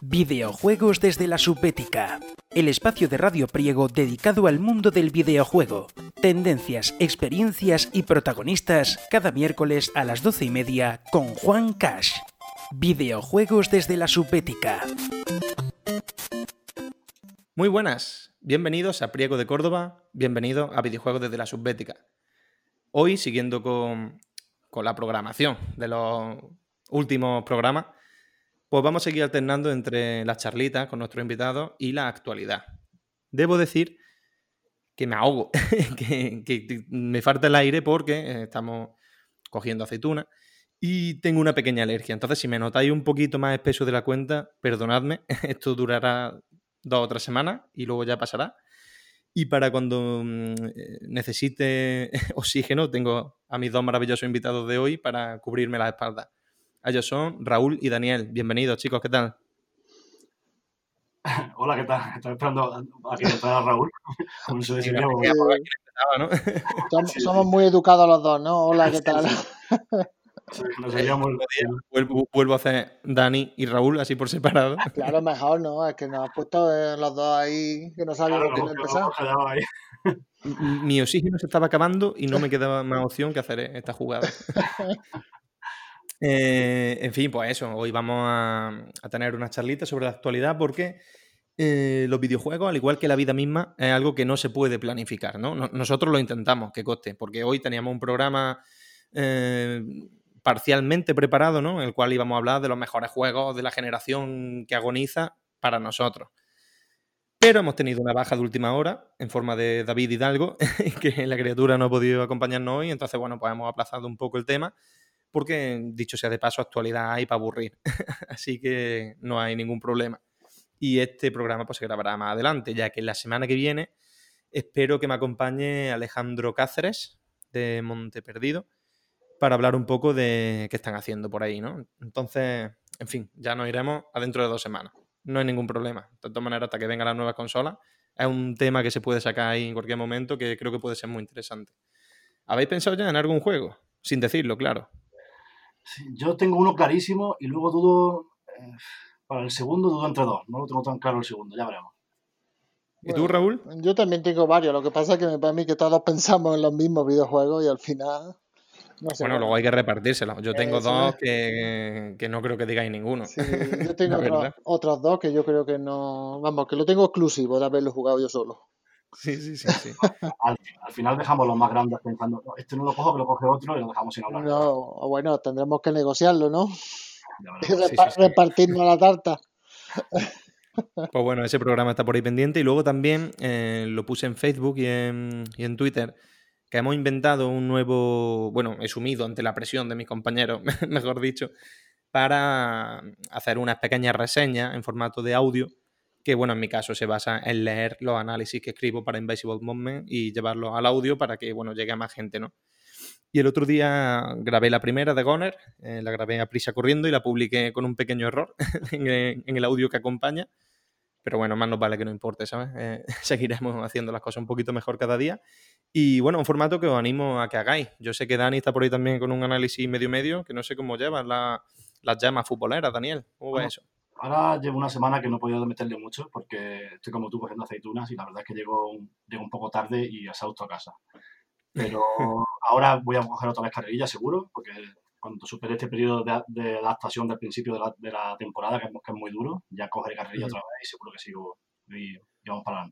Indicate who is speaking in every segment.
Speaker 1: Videojuegos desde la Subbética, el espacio de Radio Priego dedicado al mundo del videojuego. Tendencias, experiencias y protagonistas cada miércoles a las 12:30 con Juan Cash. Videojuegos desde la Subbética.
Speaker 2: Muy buenas, bienvenidos a Priego de Córdoba, bienvenidos a Videojuegos desde la Subbética. Hoy, siguiendo con la programación de los últimos programas, pues vamos a seguir alternando entre las charlitas con nuestros invitados y la actualidad. Debo decir que me ahogo, que me falta el aire porque estamos cogiendo aceitunas y tengo una pequeña alergia. Entonces, si me notáis un poquito más espeso de la cuenta, perdonadme, esto durará 2 o 3 semanas y luego ya pasará. Y para cuando necesite oxígeno, tengo a mis 2 maravillosos invitados de hoy para cubrirme la espalda. Ellos son Raúl y Daniel. Bienvenidos, chicos, ¿qué tal?
Speaker 3: Hola, ¿qué tal? Estaba esperando a que entrara Raúl. Como se decía,
Speaker 4: Somos muy educados los dos, ¿no? Hola, ¿qué tal?
Speaker 3: Sí, nos seguíamos.
Speaker 2: Vuelvo a hacer Dani y Raúl así por separado.
Speaker 4: Claro, mejor, ¿no? Es que nos has puesto los dos ahí que no sabíamos quién empezar.
Speaker 2: Mi oxígeno se estaba acabando y no me quedaba más opción que hacer esta jugada. En fin, pues eso, hoy vamos a tener una charlita sobre la actualidad porque los videojuegos, al igual que la vida misma, es algo que no se puede planificar, ¿no? Nosotros lo intentamos, que coste, porque hoy teníamos un programa parcialmente preparado, ¿no? En el cual íbamos a hablar de los mejores juegos de la generación que agoniza para nosotros. Pero hemos tenido una baja de última hora en forma de David Hidalgo, que la criatura no ha podido acompañarnos hoy, entonces, bueno, pues hemos aplazado un poco el tema porque, dicho sea de paso, actualidad hay para aburrir. Así que no hay ningún problema. Y este programa pues se grabará más adelante, ya que la semana que viene espero que me acompañe Alejandro Cáceres de Monte Perdido para hablar un poco de qué están haciendo por ahí, ¿no? Entonces, en fin, ya nos iremos adentro de 2 semanas. No hay ningún problema. De todas maneras, hasta que vengan las nuevas consolas, es un tema que se puede sacar ahí en cualquier momento que creo que puede ser muy interesante. ¿Habéis pensado ya en algún juego? Sin decirlo, claro.
Speaker 3: Sí, yo tengo uno clarísimo y luego dudo, para el segundo dudo entre dos. No lo tengo tan claro el segundo, ya veremos.
Speaker 2: ¿Y tú, Raúl?
Speaker 4: Yo también tengo varios. Lo que pasa es que para mí que todos pensamos en los mismos videojuegos y al final... No sé,
Speaker 2: bueno, luego hay que repartírselos. Yo tengo
Speaker 4: eso
Speaker 2: dos que no creo que digáis ninguno.
Speaker 4: Sí, yo tengo otros dos que yo creo que no... Vamos, que lo tengo exclusivo de haberlo jugado yo solo.
Speaker 2: Sí.
Speaker 3: Al final dejamos los más grandes pensando, no, este no lo cojo, que lo coge otro y lo dejamos sin hablar.
Speaker 4: No, bueno, tendremos que negociarlo, ¿no?
Speaker 3: Sí.
Speaker 4: Repartirnos la tarta.
Speaker 2: Pues bueno, ese programa está por ahí pendiente y luego también lo puse en Facebook y en Twitter, que hemos inventado un nuevo, bueno, he sumido ante la presión de mis compañeros, mejor dicho, para hacer unas pequeñas reseñas en formato de audio, que bueno, en mi caso se basa en leer los análisis que escribo para Invisible Movement y llevarlos al audio para que, bueno, llegue a más gente, ¿no? Y el otro día grabé la primera de Goner, la grabé a prisa corriendo y la publiqué con un pequeño error en el audio que acompaña. Pero bueno, más nos vale que no importe, ¿sabes? Seguiremos haciendo las cosas un poquito mejor cada día. Y bueno, un formato que os animo a que hagáis. Yo sé que Dani está por ahí también con un análisis medio, que no sé cómo llevas las llamas futboleras, Daniel. ¿Cómo va eso?
Speaker 3: Ahora llevo una semana que no he podido meterle mucho porque estoy como tú cogiendo aceitunas y la verdad es que llego un poco tarde y exhausto a casa. Pero ahora voy a coger otra vez carrerilla seguro, porque cuando supere este periodo de adaptación del principio de la temporada, que es muy duro, ya cogeré carrerilla otra vez y seguro que sigo y vamos para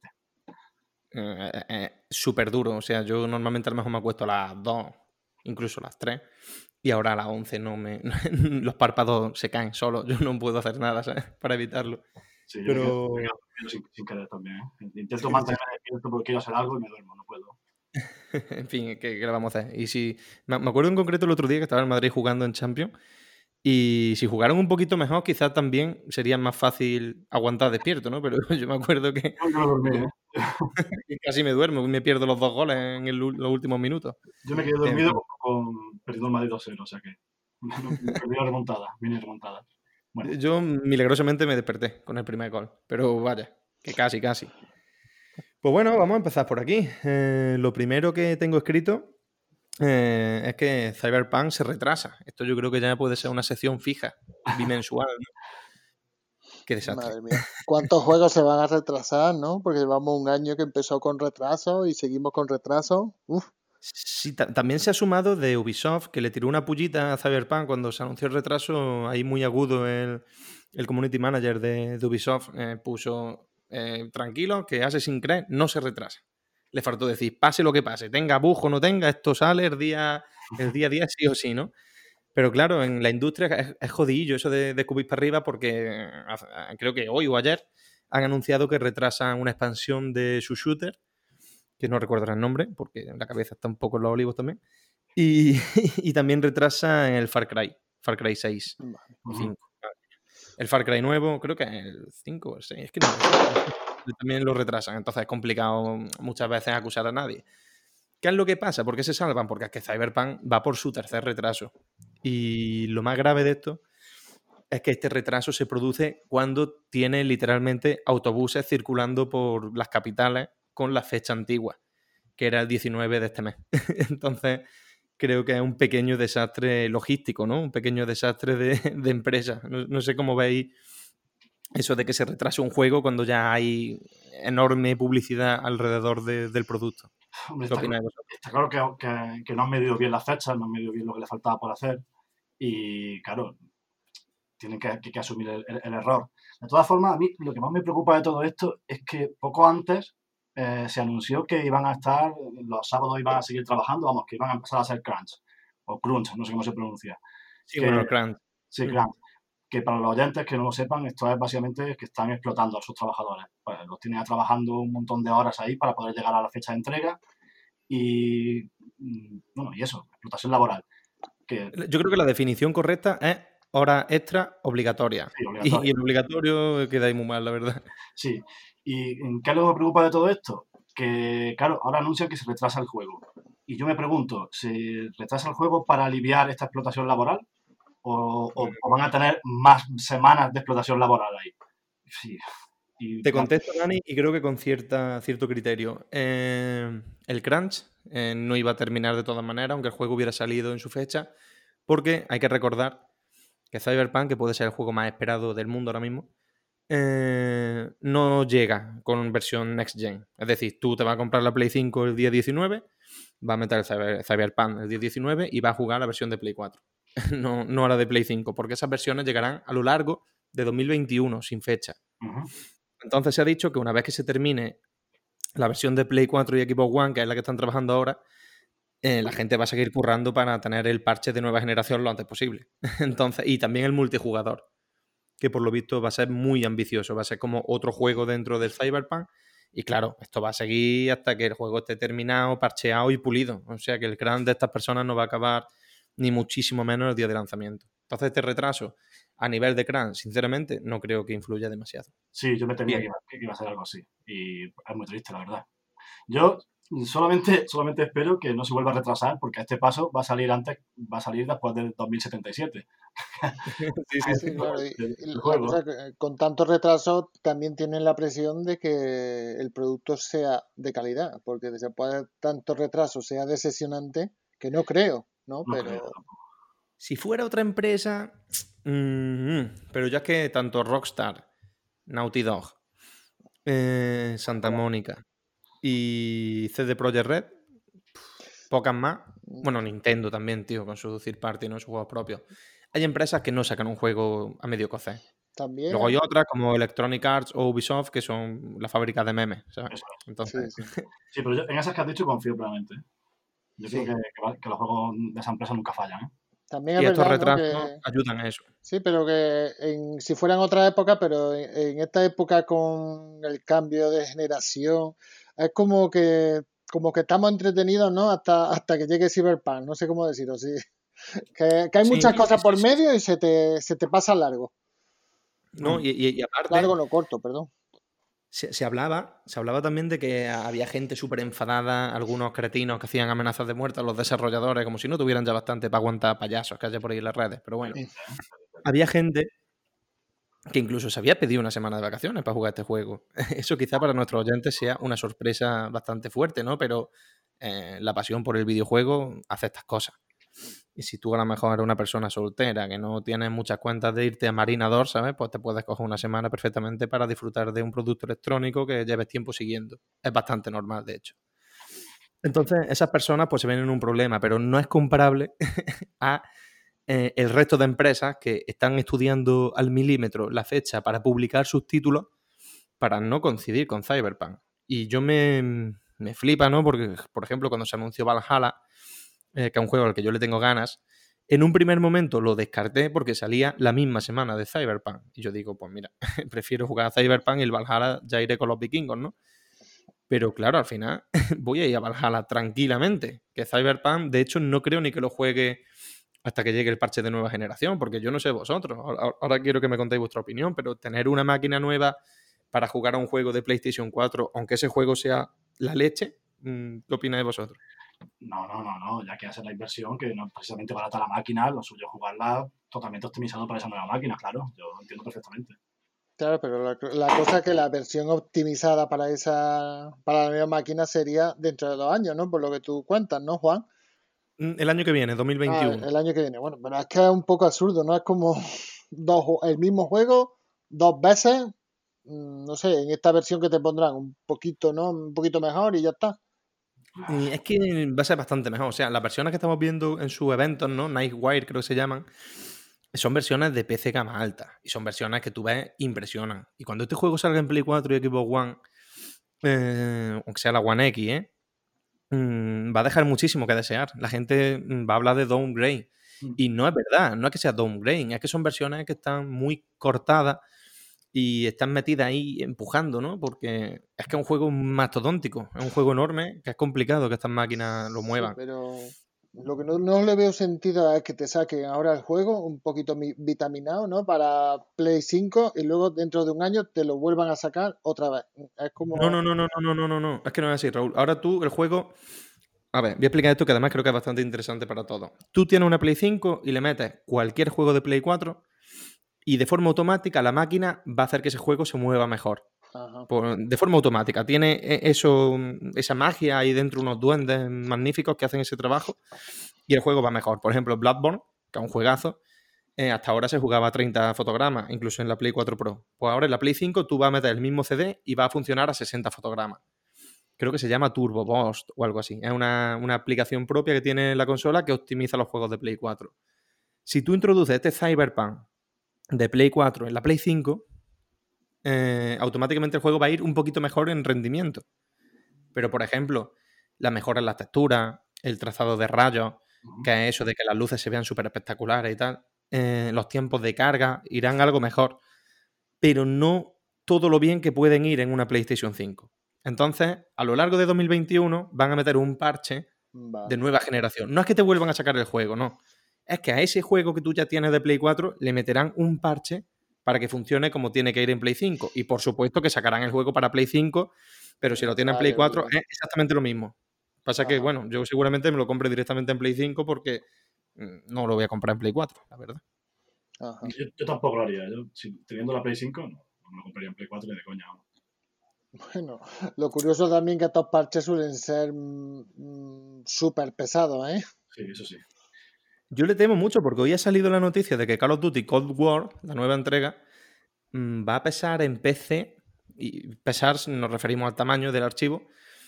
Speaker 3: adelante.
Speaker 2: Súper duro, o sea, yo normalmente a lo mejor me acuesto a las 2, incluso a las 3, y ahora a las 11 los párpados se caen solos, yo no puedo hacer nada, ¿sabes? Para evitarlo.
Speaker 3: Sí,
Speaker 2: pero...
Speaker 3: yo sin querer también, ¿eh? Intento mantenerme despierto porque quiero hacer algo y me duermo, no puedo.
Speaker 2: En fin, ¿qué le vamos a hacer? Y si me acuerdo en concreto el otro día que estaba en Madrid jugando en Champions y si jugaran un poquito mejor quizás también sería más fácil aguantar despierto, ¿no? Pero yo me acuerdo que casi me duermo y me pierdo los 2 goles en los últimos minutos.
Speaker 3: Yo me quedé dormido perdiendo el Madrid 2-0, o sea que perdí la remontada, viene remontada. Bueno.
Speaker 2: Yo milagrosamente me desperté con el primer gol, pero vaya, que casi. Pues bueno, vamos a empezar por aquí. Lo primero que tengo escrito es que Cyberpunk se retrasa. Esto yo creo que ya puede ser una sección fija, bimensual, ¿no? Qué desastre.
Speaker 4: Madre mía. ¿Cuántos juegos se van a retrasar, no? Porque llevamos un año que empezó con retraso y seguimos con retraso. Uf.
Speaker 2: Sí, también se ha sumado de Ubisoft, que le tiró una pullita a Cyberpunk cuando se anunció el retraso, ahí muy agudo el community manager de Ubisoft puso, tranquilo, que Assassin's Creed no se retrasa. Le faltó decir, pase lo que pase, tenga bug o no tenga, esto sale el día a día sí o sí, ¿no? Pero claro, en la industria es jodidillo eso de escupir para arriba porque creo que hoy o ayer han anunciado que retrasan una expansión de su shooter, que no recuerdo el nombre, porque la cabeza está un poco en los olivos también, y, y también retrasa el Far Cry 6 o 5. El Far Cry nuevo, creo que es el 5 o el 6, es que no lo sé. También lo retrasan, entonces es complicado muchas veces acusar a nadie. ¿Qué es lo que pasa? ¿Por qué se salvan? Porque es que Cyberpunk va por su tercer retraso. Y lo más grave de esto es que este retraso se produce cuando tiene literalmente autobuses circulando por las capitales con la fecha antigua, que era el 19 de este mes. Entonces, creo que es un pequeño desastre logístico, ¿no? Un pequeño desastre de empresa. No sé cómo veis eso de que se retrase un juego cuando ya hay enorme publicidad alrededor del producto.
Speaker 3: Hombre,
Speaker 2: ¿Qué opináis vosotros?
Speaker 3: está claro que no han medido bien las fechas, no han medido bien lo que le faltaba por hacer y, claro, tienen que asumir el error. De todas formas, a mí lo que más me preocupa de todo esto es que poco antes se anunció que iban a estar, los sábados iban a seguir trabajando, vamos, que iban a empezar a hacer crunch, o crunch, no sé cómo se pronuncia.
Speaker 2: Sí, bueno, el crunch.
Speaker 3: Sí, crunch. Que para los oyentes que no lo sepan, esto es básicamente que están explotando a sus trabajadores. Pues los tienen trabajando un montón de horas ahí para poder llegar a la fecha de entrega y, bueno, y eso, explotación laboral. Que,
Speaker 2: yo creo que la definición correcta es hora extra obligatoria.
Speaker 3: sí, obligatoria.
Speaker 2: Y el obligatorio queda ahí muy mal, la verdad.
Speaker 3: Sí. ¿Y qué es lo que me preocupa de todo esto? Que, claro, ahora anuncian que se retrasa el juego. Y yo me pregunto, ¿se retrasa el juego para aliviar esta explotación laboral? ¿O van a tener más semanas de explotación laboral ahí? Sí.
Speaker 2: Te contesto, Dani, y creo que con cierto criterio. El crunch no iba a terminar de todas maneras, aunque el juego hubiera salido en su fecha, porque hay que recordar que Cyberpunk, que puede ser el juego más esperado del mundo ahora mismo, no llega con versión Next Gen. Es decir, tú te vas a comprar la Play 5 el día 19, vas a meter el Cyberpunk el día 19 y vas a jugar la versión de Play 4. no a la de Play 5, porque esas versiones llegarán a lo largo de 2021, sin fecha. Entonces se ha dicho que una vez que se termine la versión de Play 4 y Xbox One, que es la que están trabajando ahora, la gente va a seguir currando para tener el parche de nueva generación lo antes posible. Entonces, y también el multijugador, que por lo visto va a ser muy ambicioso, va a ser como otro juego dentro del Cyberpunk. Y claro, esto va a seguir hasta que el juego esté terminado, parcheado y pulido. O sea que el crunch de estas personas no va a acabar ni muchísimo menos el día de lanzamiento. Entonces este retraso a nivel de crunch, sinceramente, no creo que influya demasiado.
Speaker 3: Sí, yo me temía que iba a ser algo así. Y es muy triste, la verdad. Yo solamente espero que no se vuelva a retrasar, porque a este paso va a salir después del 2077.
Speaker 4: Sí, claro. Y la cosa que, con tanto retraso también tienen la presión de que el producto sea de calidad, porque después de tanto retraso sea decepcionante, que no creo, ¿no? Pero
Speaker 2: si fuera otra empresa, pero ya es que tanto Rockstar, Naughty Dog, Santa Mónica y CD Projekt Red, pocas más. Bueno, Nintendo también, tío, con su third party, ¿no? Sus juegos propios. Hay empresas que no sacan un juego a medio cocer.
Speaker 4: También.
Speaker 2: Luego hay otras como Electronic Arts o Ubisoft que son la fábrica de memes, ¿sabes? Entonces...
Speaker 3: Sí, pero yo en esas que has dicho confío plenamente. Yo creo que los juegos de esa empresa nunca fallan, ¿eh?
Speaker 4: También
Speaker 2: y
Speaker 4: es
Speaker 2: estos
Speaker 4: verdad,
Speaker 2: retrasos ayudan a eso.
Speaker 4: Sí, pero que si fuera en otra época, pero en esta época con el cambio de generación, es como que estamos entretenidos, ¿no? Hasta que llegue Cyberpunk, no sé cómo decirlo, sí. Que hay muchas cosas por medio y se te pasa largo.
Speaker 2: No, y aparte...
Speaker 4: Largo no corto, perdón.
Speaker 2: Se hablaba también de que había gente súper enfadada, algunos cretinos que hacían amenazas de muerte a los desarrolladores, como si no tuvieran ya bastante para aguantar payasos que haya por ahí en las redes. Pero bueno, había gente que incluso se había pedido una semana de vacaciones para jugar este juego. Eso quizá para nuestros oyentes sea una sorpresa bastante fuerte, ¿no? Pero la pasión por el videojuego hace estas cosas. Y si tú a lo mejor eres una persona soltera que no tienes muchas cuentas de irte a Marinador, ¿sabes? Pues te puedes coger una semana perfectamente para disfrutar de un producto electrónico que lleves tiempo siguiendo. Es bastante normal, de hecho. Entonces, esas personas pues se ven en un problema, pero no es comparable a el resto de empresas que están estudiando al milímetro la fecha para publicar sus títulos para no coincidir con Cyberpunk. Y yo me flipa, ¿no? Porque, por ejemplo, cuando se anunció Valhalla, que es un juego al que yo le tengo ganas, en un primer momento lo descarté porque salía la misma semana de Cyberpunk. Y yo digo, pues mira, prefiero jugar a Cyberpunk y el Valhalla ya iré con los vikingos, ¿no? Pero claro, al final voy a ir a Valhalla tranquilamente. Que Cyberpunk, de hecho, no creo ni que lo juegue hasta que llegue el parche de nueva generación, porque yo no sé vosotros. Ahora quiero que me contéis vuestra opinión, pero tener una máquina nueva para jugar a un juego de PlayStation 4, aunque ese juego sea la leche, ¿qué opináis vosotros?
Speaker 3: No, ya que hacer la inversión, que no es precisamente barata la máquina, lo suyo es jugarla totalmente optimizado para esa nueva máquina, claro, yo lo entiendo perfectamente.
Speaker 4: Claro, pero la cosa es que la versión optimizada para la nueva máquina sería dentro de 2 años, ¿no? Por lo que tú cuentas, ¿no, Juan?
Speaker 2: El año que viene, 2021.
Speaker 4: El año que viene. Bueno, pero es que es un poco absurdo, ¿no? Es como el mismo juego 2 veces, no sé, en esta versión que te pondrán un poquito, ¿no? Un poquito mejor y ya está.
Speaker 2: Y es que va a ser bastante mejor. O sea, las versiones que estamos viendo en sus eventos, ¿no? Nightwire creo que se llaman, son versiones de PC gama alta. Y son versiones que tú ves impresionan. Y cuando este juego salga en Play 4 y Xbox One, aunque sea la One X, va a dejar muchísimo que desear. La gente va a hablar de downgrade. Y no es verdad, no es que sea downgrade, es que son versiones que están muy cortadas y están metidas ahí empujando, ¿no? Porque es que es un juego mastodóntico, es un juego enorme que es complicado que estas máquinas lo
Speaker 4: Sí,
Speaker 2: muevan.
Speaker 4: pero lo que no le veo sentido es que te saquen ahora el juego un poquito vitaminado, ¿no? Para Play 5 y luego dentro de un año te lo vuelvan a sacar otra vez. Es como...
Speaker 2: No. Es que no es así, Raúl. Ahora tú, el juego... A ver, voy a explicar esto que además creo que es bastante interesante para todos. Tú tienes una Play 5 y le metes cualquier juego de Play 4 y de forma automática la máquina va a hacer que ese juego se mueva mejor.
Speaker 4: Ajá.
Speaker 2: De forma automática. Tiene esa magia ahí dentro, unos duendes magníficos que hacen ese trabajo y el juego va mejor. Por ejemplo, Bloodborne, que es un juegazo, hasta ahora se jugaba a 30 fotogramas, incluso en la Play 4 Pro. Pues ahora en la Play 5 tú vas a meter el mismo CD y va a funcionar a 60 fotogramas. Creo que se llama Turbo Boost o algo así. Es una aplicación propia que tiene la consola que optimiza los juegos de Play 4. Si tú introduces este Cyberpunk de Play 4 en la Play 5, automáticamente el juego va a ir un poquito mejor en rendimiento. Pero, por ejemplo, la mejora en las texturas, el trazado de rayos, que es eso de que las luces se vean súper espectaculares y tal, los tiempos de carga irán algo mejor, pero no todo lo bien que pueden ir en una PlayStation 5. Entonces, a lo largo de 2021 van a meter un parche de nueva generación. No es que te vuelvan a sacar el juego, no. Es que a ese juego que tú ya tienes de Play 4 le meterán un parche para que funcione como tiene que ir en Play 5. Y por supuesto que sacarán el juego para Play 5, pero si lo tiene en Play 4 es exactamente lo mismo. Pasa que, bueno, yo seguramente me lo compre directamente en Play 5 porque no lo voy a comprar en Play 4, la verdad.
Speaker 3: Yo tampoco lo haría. Yo, teniendo la Play 5, no me lo compraría en Play 4 ni de coña.
Speaker 4: Bueno, lo curioso también que estos parches suelen ser súper pesados, ¿eh?
Speaker 3: Sí, eso sí.
Speaker 2: Yo le temo mucho porque hoy ha salido la noticia de que Call of Duty Cold War, la nueva entrega, va a pesar en PC, y pesar nos referimos al tamaño del archivo,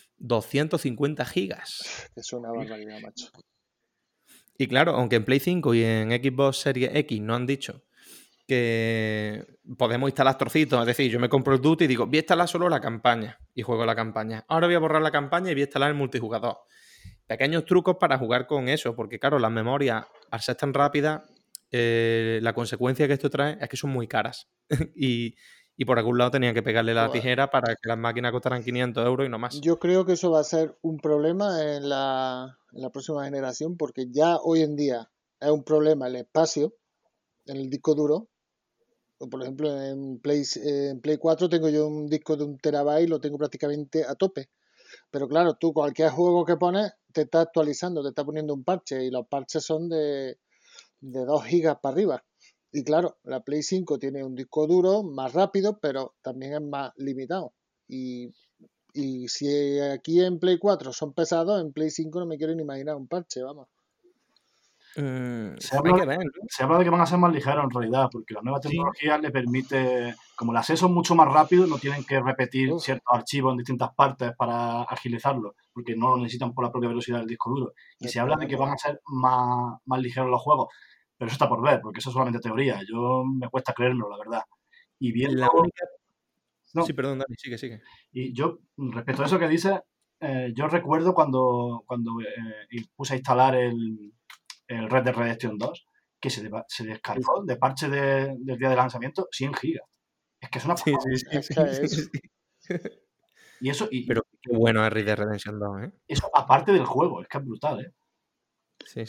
Speaker 2: 250 gigas.
Speaker 4: Es una barbaridad, macho.
Speaker 2: Y claro, aunque en Play 5 y en Xbox Series X no han dicho que podemos instalar trocitos, es decir, yo me compro el Duty y digo, voy a instalar solo la campaña y juego la campaña. Ahora voy a borrar la campaña y voy a instalar el multijugador. Pequeños trucos para jugar con eso, porque claro, las memorias, al ser tan rápidas, la consecuencia que esto trae es que son muy caras. y por algún lado tenían que pegarle la tijera para que las máquinas costaran 500 euros y no más.
Speaker 4: Yo creo que eso va a ser un problema en la próxima generación, porque ya hoy en día es un problema el espacio en el disco duro. Por ejemplo, en Play 4 tengo yo un disco de 1 terabyte y lo tengo prácticamente a tope. Pero claro, tú cualquier juego que pones te está actualizando, te está poniendo un parche y los parches son de 2 gigas para arriba. Y claro, la Play 5 tiene un disco duro más rápido, pero también es más limitado. Y si aquí en Play 4 son pesados, en Play 5 no me quiero ni imaginar un parche, vamos.
Speaker 3: Se
Speaker 2: Hay
Speaker 3: habla,
Speaker 2: que ver, ¿no?
Speaker 3: se habla de que van a ser más ligeros en realidad, porque la nueva
Speaker 2: Sí.
Speaker 3: tecnología le permite, como el acceso es mucho más rápido, no tienen que repetir
Speaker 4: Uf.
Speaker 3: ciertos archivos en distintas partes para agilizarlo, porque no lo necesitan por la propia velocidad del disco duro. Y se habla de que van a ser más ligeros los juegos, pero eso está por ver, porque eso es solamente teoría. Yo me cuesta creerlo, la verdad. Y viendo...
Speaker 2: La única...
Speaker 3: No,
Speaker 2: Sí, perdón, Dani, sigue.
Speaker 3: y yo, respecto a eso que dices, yo recuerdo cuando puse a instalar el Red Dead Redemption 2, que se descargó de parche del día de lanzamiento 100 gigas. Es que es una
Speaker 2: Sí,
Speaker 3: pasada.
Speaker 4: Es que es.
Speaker 3: Y eso,
Speaker 2: Pero qué bueno es Red Dead Redemption 2, ¿eh?
Speaker 3: eso aparte del juego, es que es brutal, ¿eh?
Speaker 2: Sí.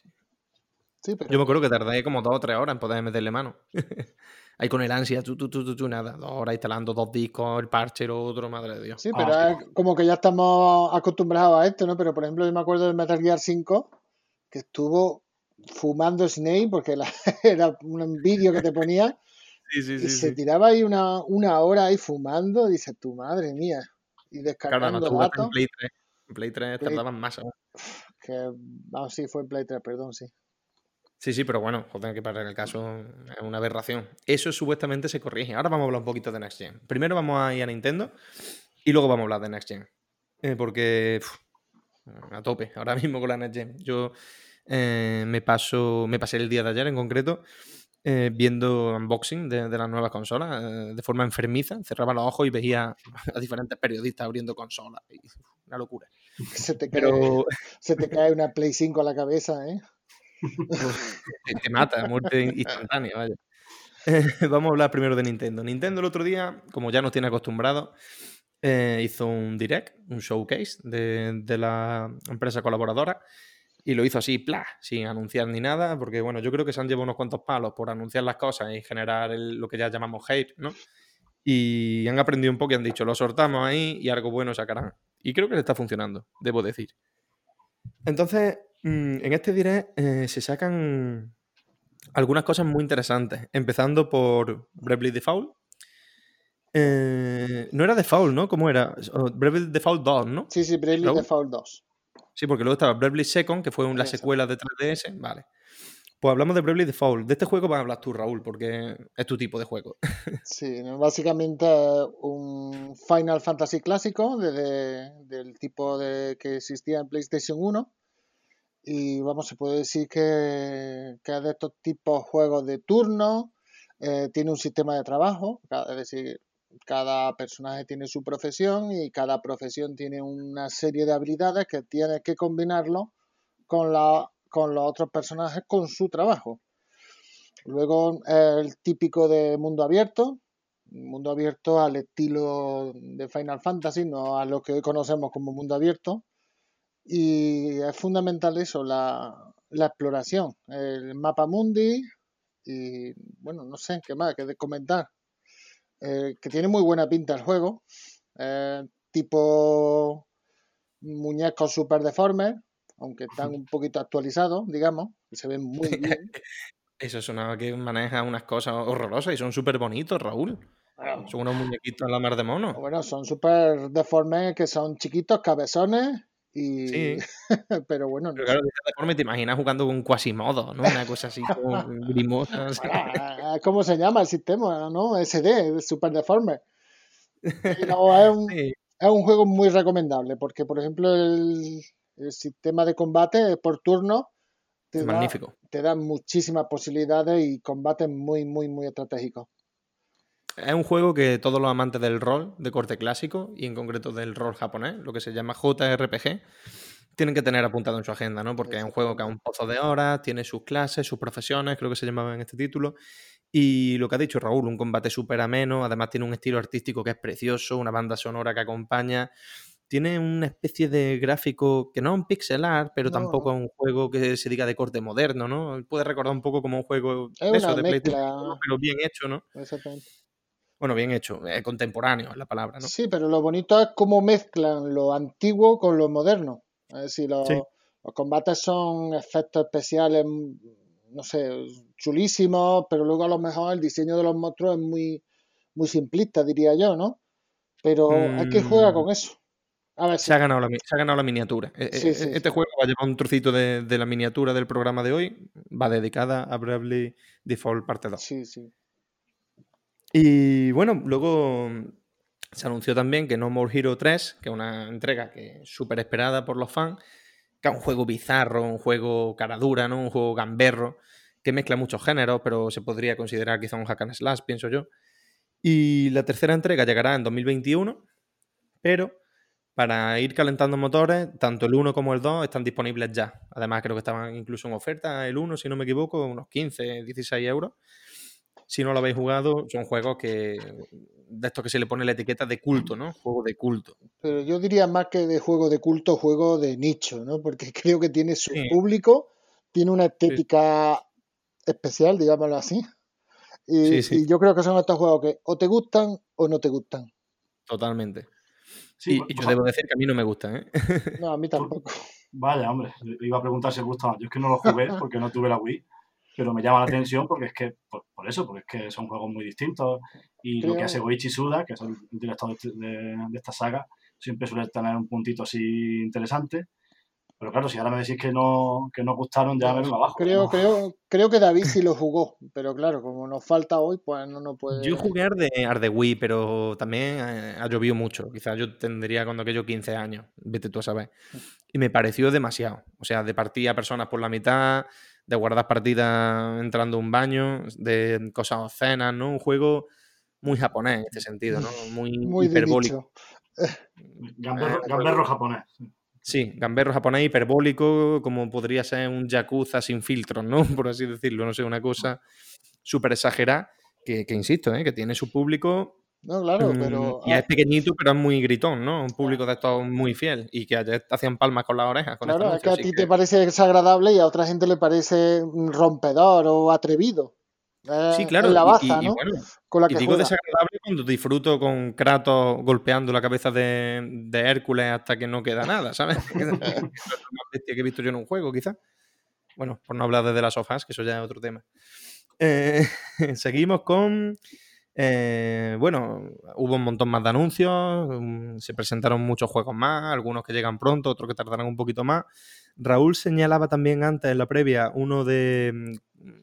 Speaker 4: Sí,
Speaker 2: Yo
Speaker 4: pero
Speaker 2: me acuerdo que tardé como 2 o 3 horas en poder meterle mano. Ahí con el ansia, nada. 2 horas instalando 2 discos, el parche, el otro, madre de Dios.
Speaker 4: sí,
Speaker 3: Ah,
Speaker 4: pero
Speaker 3: sí.
Speaker 4: es como que ya estamos acostumbrados a esto, ¿no? Pero por ejemplo, yo me acuerdo del Metal Gear 5 que estuvo fumando Snake porque era un vídeo que te ponía y se
Speaker 2: Sí.
Speaker 4: tiraba ahí una hora ahí fumando, dices tu madre mía, y
Speaker 2: Claro, además
Speaker 4: descargando
Speaker 2: tú jugaste en
Speaker 4: datos.
Speaker 2: Play 3. En Play 3
Speaker 4: Play,
Speaker 2: tardaban más aún.
Speaker 4: que, vamos, sí, fue en Play 3, perdón, sí.
Speaker 2: Sí, pero bueno, joder, que para el caso es una aberración. Eso supuestamente se corrige. Ahora vamos a hablar un poquito de Next Gen. Primero vamos a ir a Nintendo y luego vamos a hablar de Next Gen. Porque a tope, ahora mismo con la Next Gen. Yo me pasé el día de ayer en concreto viendo unboxing de las nuevas consolas de forma enfermiza. Cerraba los ojos y veía a diferentes periodistas abriendo consolas. Y, una locura.
Speaker 4: Se te
Speaker 2: Pero
Speaker 4: cae una Play 5 a la cabeza, ¿eh?
Speaker 2: te mata, muerte instantánea, vaya. Vamos a hablar primero de Nintendo. Nintendo el otro día, como ya nos tiene acostumbrados, hizo un direct, un showcase de la empresa colaboradora y lo hizo así, ¡plá!, sin anunciar ni nada, porque bueno, yo creo que se han llevado unos cuantos palos por anunciar las cosas y generar lo que ya llamamos hate, ¿no? Y han aprendido un poco y han dicho, lo soltamos ahí y algo bueno sacarán. Y creo que le está funcionando, debo decir. Entonces, en este direct se sacan algunas cosas muy interesantes, empezando por Bravely Default. No era Default, ¿no? ¿Cómo era? Bravely Default 2, ¿no?
Speaker 4: Sí, Bravely
Speaker 2: Raúl.
Speaker 4: Default 2.
Speaker 2: Sí, porque luego estaba Bravely Second, que fue la
Speaker 4: Exacto.
Speaker 2: secuela de 3DS. Vale. Pues hablamos de Bravely Default. De este juego vas a hablar tú, Raúl, porque es tu tipo de juego.
Speaker 4: Sí, básicamente un Final Fantasy clásico del tipo que existía en PlayStation 1. Y vamos, se puede decir que es de estos tipos juegos de turno. Tiene un sistema de trabajo, es decir, cada personaje tiene su profesión y cada profesión tiene una serie de habilidades que tienes que combinarlo con los otros personajes con su trabajo. Luego el típico de mundo abierto al estilo de Final Fantasy, no a lo que hoy conocemos como mundo abierto. Y es fundamental eso, la exploración, el mapa mundi y bueno, no sé, qué más, que comentar. Que tiene muy buena pinta el juego, tipo muñecos super deformes, aunque están un poquito actualizados, digamos, que se ven muy bien.
Speaker 2: Eso sonaba que maneja unas cosas horrorosas y son súper bonitos, Raúl.
Speaker 4: Bueno,
Speaker 2: Son unos muñequitos en la mar de mono.
Speaker 4: bueno, son súper deformes, que son chiquitos, cabezones y...
Speaker 2: Sí.
Speaker 4: Pero bueno,
Speaker 2: Pero
Speaker 4: no sé.
Speaker 2: claro, de esta forma te imaginas jugando con Quasimodo, ¿no? Una cosa así como grimosa. Así.
Speaker 4: Bueno, ¿cómo se llama el sistema? ¿No? SD, Super Deforme. Y no,
Speaker 2: Sí,
Speaker 4: es un juego muy recomendable porque, por ejemplo, el sistema de combate por turno
Speaker 2: es magnífico.
Speaker 4: te da muchísimas posibilidades y combates muy estratégicos.
Speaker 2: Es un juego que todos los amantes del rol de corte clásico y en concreto del rol japonés, lo que se llama JRPG, tienen que tener apuntado en su agenda, ¿no? Porque es un juego que a un pozo de horas, tiene sus clases, sus profesiones, creo que se llamaba en este título. Y lo que ha dicho Raúl, un combate súper ameno, además tiene un estilo artístico que es precioso, una banda sonora que acompaña. Tiene una especie de gráfico que no es un pixel art, pero tampoco
Speaker 4: No,
Speaker 2: es un juego que se diga de corte moderno, ¿no? Puede recordar un poco como un juego
Speaker 4: es
Speaker 2: de eso,
Speaker 4: una
Speaker 2: de PlayStation 1,
Speaker 4: mezcla,
Speaker 2: pero bien hecho, ¿no?
Speaker 4: exactamente.
Speaker 2: Bueno, bien hecho, contemporáneo es la palabra, ¿no?
Speaker 4: Sí, pero lo bonito es cómo mezclan lo antiguo con lo moderno. Es decir,
Speaker 2: Sí.
Speaker 4: los combates son efectos especiales, no sé, chulísimos, pero luego a lo mejor el diseño de los monstruos es muy simplista, diría yo, ¿no? Pero hay que jugar
Speaker 2: Mm,
Speaker 4: con eso. A ver,
Speaker 2: Se ha ganado la miniatura.
Speaker 4: sí.
Speaker 2: Este juego va a llevar un trocito de la miniatura del programa de hoy. Va dedicada a Bravely Default parte 2.
Speaker 4: Sí.
Speaker 2: Y bueno, luego se anunció también que No More Hero 3, que es una entrega que es súper esperada por los fans, que es un juego bizarro, un juego cara dura, ¿no? Un juego gamberro, que mezcla muchos géneros, pero se podría considerar quizá un hack and slash, pienso yo. Y la tercera entrega llegará en 2021, pero para ir calentando motores, tanto el 1 como el 2 están disponibles ya. Además, creo que estaban incluso en oferta el 1, si no me equivoco, unos 15, 16 euros. Si no lo habéis jugado, son juegos de estos que se le pone la etiqueta de culto, ¿no? Juego de culto.
Speaker 4: Pero yo diría más que de juego de culto, juego de nicho, ¿no? Porque creo que tiene su
Speaker 2: Sí.
Speaker 4: público, tiene una estética especial, digámoslo así.
Speaker 2: Sí.
Speaker 4: Y yo creo que son estos juegos que o te gustan o no te gustan.
Speaker 2: Totalmente.
Speaker 3: Sí,
Speaker 2: y yo debo decir que a mí no me gustan, ¿eh?
Speaker 4: No, a mí tampoco.
Speaker 3: Vaya, hombre, le iba a preguntar si os gustaba. Yo es que no lo jugué porque no tuve la Wii, pero me llama la atención porque es que, por eso, porque es que son juegos muy distintos y lo que hace Goichi Suda, que es el director de esta saga, siempre suele tener un puntito así interesante. Pero claro, si ahora me decís que no gustaron, ya me vengo abajo.
Speaker 4: Creo que David sí lo jugó, pero claro, como nos falta hoy, pues no puede...
Speaker 2: Yo jugué al de Wii, pero también ha llovido mucho. Quizás yo tendría cuando aquello 15 años, vete tú a saber. Y me pareció demasiado. O sea, de partir a personas por la mitad, de guardar partidas entrando a un baño, de cosas obscenas, ¿no? Un juego muy japonés en este sentido, ¿no? Muy hiperbólico.
Speaker 3: Gamberro japonés.
Speaker 2: Sí, gamberro japonés hiperbólico, como podría ser un Yakuza sin filtros, ¿no? Por así decirlo. No sé, una cosa súper exagerada que insisto, que tiene su público.
Speaker 4: No, claro, pero...
Speaker 2: Y es pequeñito, pero es muy gritón, ¿no? Un público de estos muy fiel y que ayer hacían palmas con las orejas. Con
Speaker 4: claro,
Speaker 2: este
Speaker 4: es que a ti te parece desagradable y a otra gente le parece rompedor o atrevido.
Speaker 2: Sí, claro.
Speaker 4: Es la baza, ¿no?
Speaker 2: Bueno,
Speaker 4: con la que
Speaker 2: digo
Speaker 4: juega.
Speaker 2: desagradable cuando disfruto con Kratos golpeando la cabeza de Hércules hasta que no queda nada, ¿sabes? Es lo más bestia que he visto yo en un juego, quizás. Bueno, por no hablar de The Last of Us, que eso ya es otro tema. Seguimos con... bueno, hubo un montón más de anuncios, se presentaron muchos juegos más, algunos que llegan pronto, otros que tardarán un poquito más. Raúl señalaba también antes en la previa uno de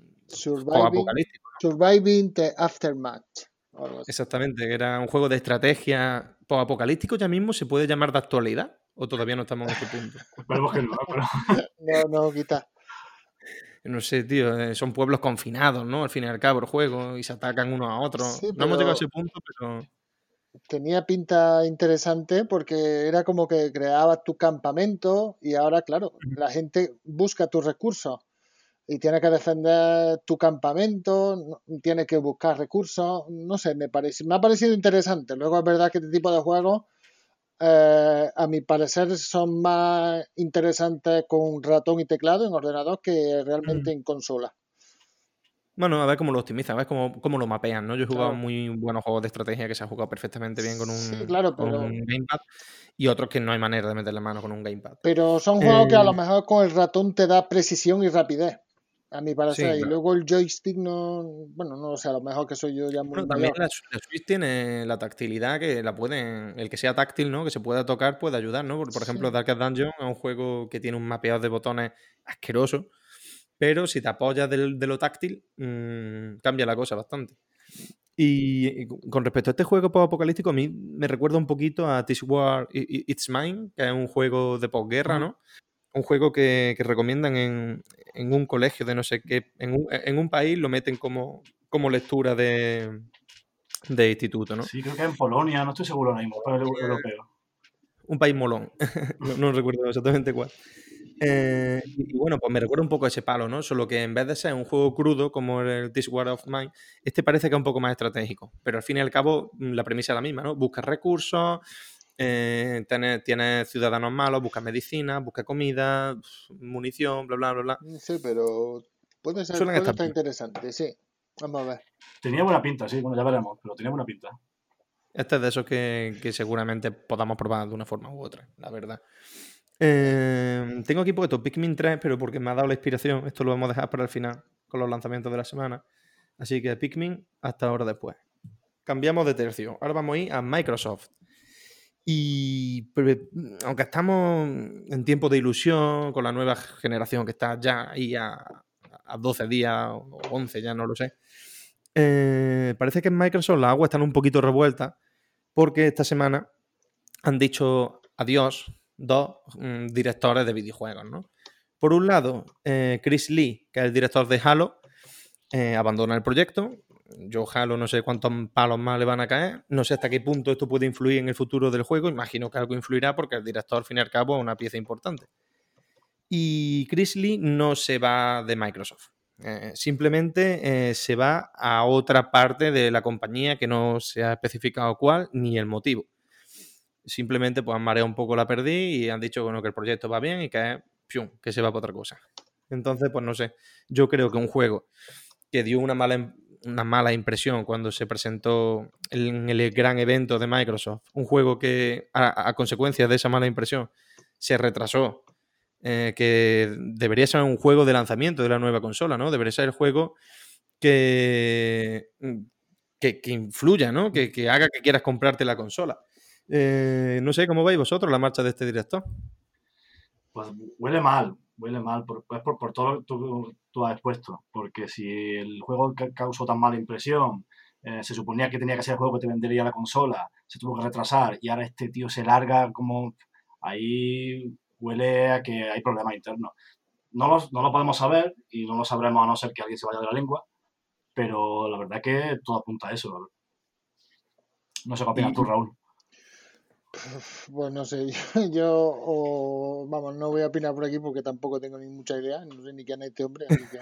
Speaker 4: Surviving the Aftermath.
Speaker 2: Exactamente, que era un juego de estrategia post-apocalíptico. ¿Ya mismo se puede llamar de actualidad? ¿O todavía no estamos en este punto?
Speaker 3: Esperemos que no, pero...
Speaker 4: No, quita.
Speaker 2: No sé, tío, son pueblos confinados, ¿no? Al fin y al cabo el juego, y se atacan unos a otros.
Speaker 4: Sí,
Speaker 2: no hemos llegado a ese punto, pero...
Speaker 4: Tenía pinta interesante porque era como que creabas tu campamento y ahora, claro, la gente busca tus recursos y tiene que defender tu campamento, tiene que buscar recursos, no sé, me ha parecido interesante. Luego es verdad que este tipo de juegos, a mi parecer, son más interesantes con ratón y teclado en ordenador que realmente en consola.
Speaker 2: Bueno, a ver cómo lo optimizan, a ver cómo lo mapean, ¿no? Yo he jugado muy buenos juegos de estrategia que se han jugado perfectamente bien con un gamepad y otros que no hay manera de meterle mano con un gamepad.
Speaker 4: Pero son juegos que a lo mejor con el ratón te da precisión y rapidez, a mi parecer. Sí, claro. Y luego el joystick bueno, no sé, a lo mejor que soy yo ya muy
Speaker 2: también la Switch tiene la tactilidad que el que sea táctil, ¿no? Que se pueda tocar puede ayudar, ¿no? Por ejemplo, Darkest Dungeon es un juego que tiene un mapeado de botones asqueroso. Pero si te apoyas de lo táctil, cambia la cosa bastante. Y con respecto a este juego post-apocalíptico, a mí me recuerda un poquito a This War It's Mine, que es un juego de posguerra, ¿no? Un juego que recomiendan en un colegio de no sé qué. En un país lo meten como lectura de instituto, ¿no?
Speaker 3: Sí, creo que en Polonia, no estoy seguro ahora mismo, pero es europeo.
Speaker 2: Un país molón. no recuerdo exactamente cuál. Y bueno, pues me recuerda un poco a ese palo, ¿no? Solo que en vez de ser un juego crudo como el This War of Mine, este parece que es un poco más estratégico. Pero al fin y al cabo, la premisa es la misma, ¿no? Buscas recursos, tienes ciudadanos malos, buscas medicina, buscas comida, munición, bla, bla, bla, bla.
Speaker 4: Sí, pero puede estar interesante, sí. Vamos a ver.
Speaker 3: Tenía buena pinta, sí, bueno, ya veremos, pero tenía buena pinta.
Speaker 2: Este es de esos que seguramente podamos probar de una forma u otra, la verdad. Tengo aquí puesto Pikmin 3, pero porque me ha dado la inspiración. Esto lo vamos a dejar para el final con los lanzamientos de la semana. Así que Pikmin hasta ahora después. Cambiamos de tercio. Ahora vamos a ir a Microsoft. Y aunque estamos en tiempos de ilusión con la nueva generación que está ya ahí a 12 días o 11, ya no lo sé, parece que en Microsoft las aguas están un poquito revueltas porque esta semana han dicho adiós dos directores de videojuegos, ¿no? Por un lado, Chris Lee, que es el director de Halo, abandona el proyecto. Yo Halo no sé cuántos palos más le van a caer. No sé hasta qué punto esto puede influir en el futuro del juego. Imagino que algo influirá porque el director, al fin y al cabo, es una pieza importante. Y Chris Lee no se va de Microsoft. Simplemente se va a otra parte de la compañía que no se ha especificado cuál ni el motivo. Simplemente pues han mareado un poco la perdí y han dicho bueno, que el proyecto va bien y que se va para otra cosa. Entonces, pues no sé. Yo creo que un juego que dio una mala impresión cuando se presentó en el gran evento de Microsoft, un juego que a consecuencia de esa mala impresión se retrasó, que debería ser un juego de lanzamiento de la nueva consola, ¿no? Debería ser el juego que influya, ¿no? Que haga que quieras comprarte la consola. No sé cómo veis vosotros la marcha de este director.
Speaker 3: Pues huele mal por todo lo que tú has expuesto, porque si el juego causó tan mala impresión, se suponía que tenía que ser el juego que te vendería la consola, se tuvo que retrasar y ahora este tío se larga como... Ahí huele a que hay problemas internos. No lo podemos saber y no lo sabremos a no ser que alguien se vaya de la lengua, pero la verdad es que todo apunta a eso. No sé qué opinas tú, Raúl.
Speaker 4: Pues no sé, vamos, no voy a opinar por aquí porque tampoco tengo ni mucha idea, no sé ni quién es este hombre, así que...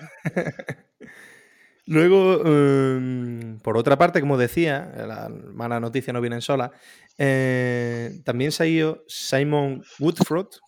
Speaker 2: Luego, por otra parte, como decía, las malas noticias no vienen solas, también se ha ido Simon Woodruff,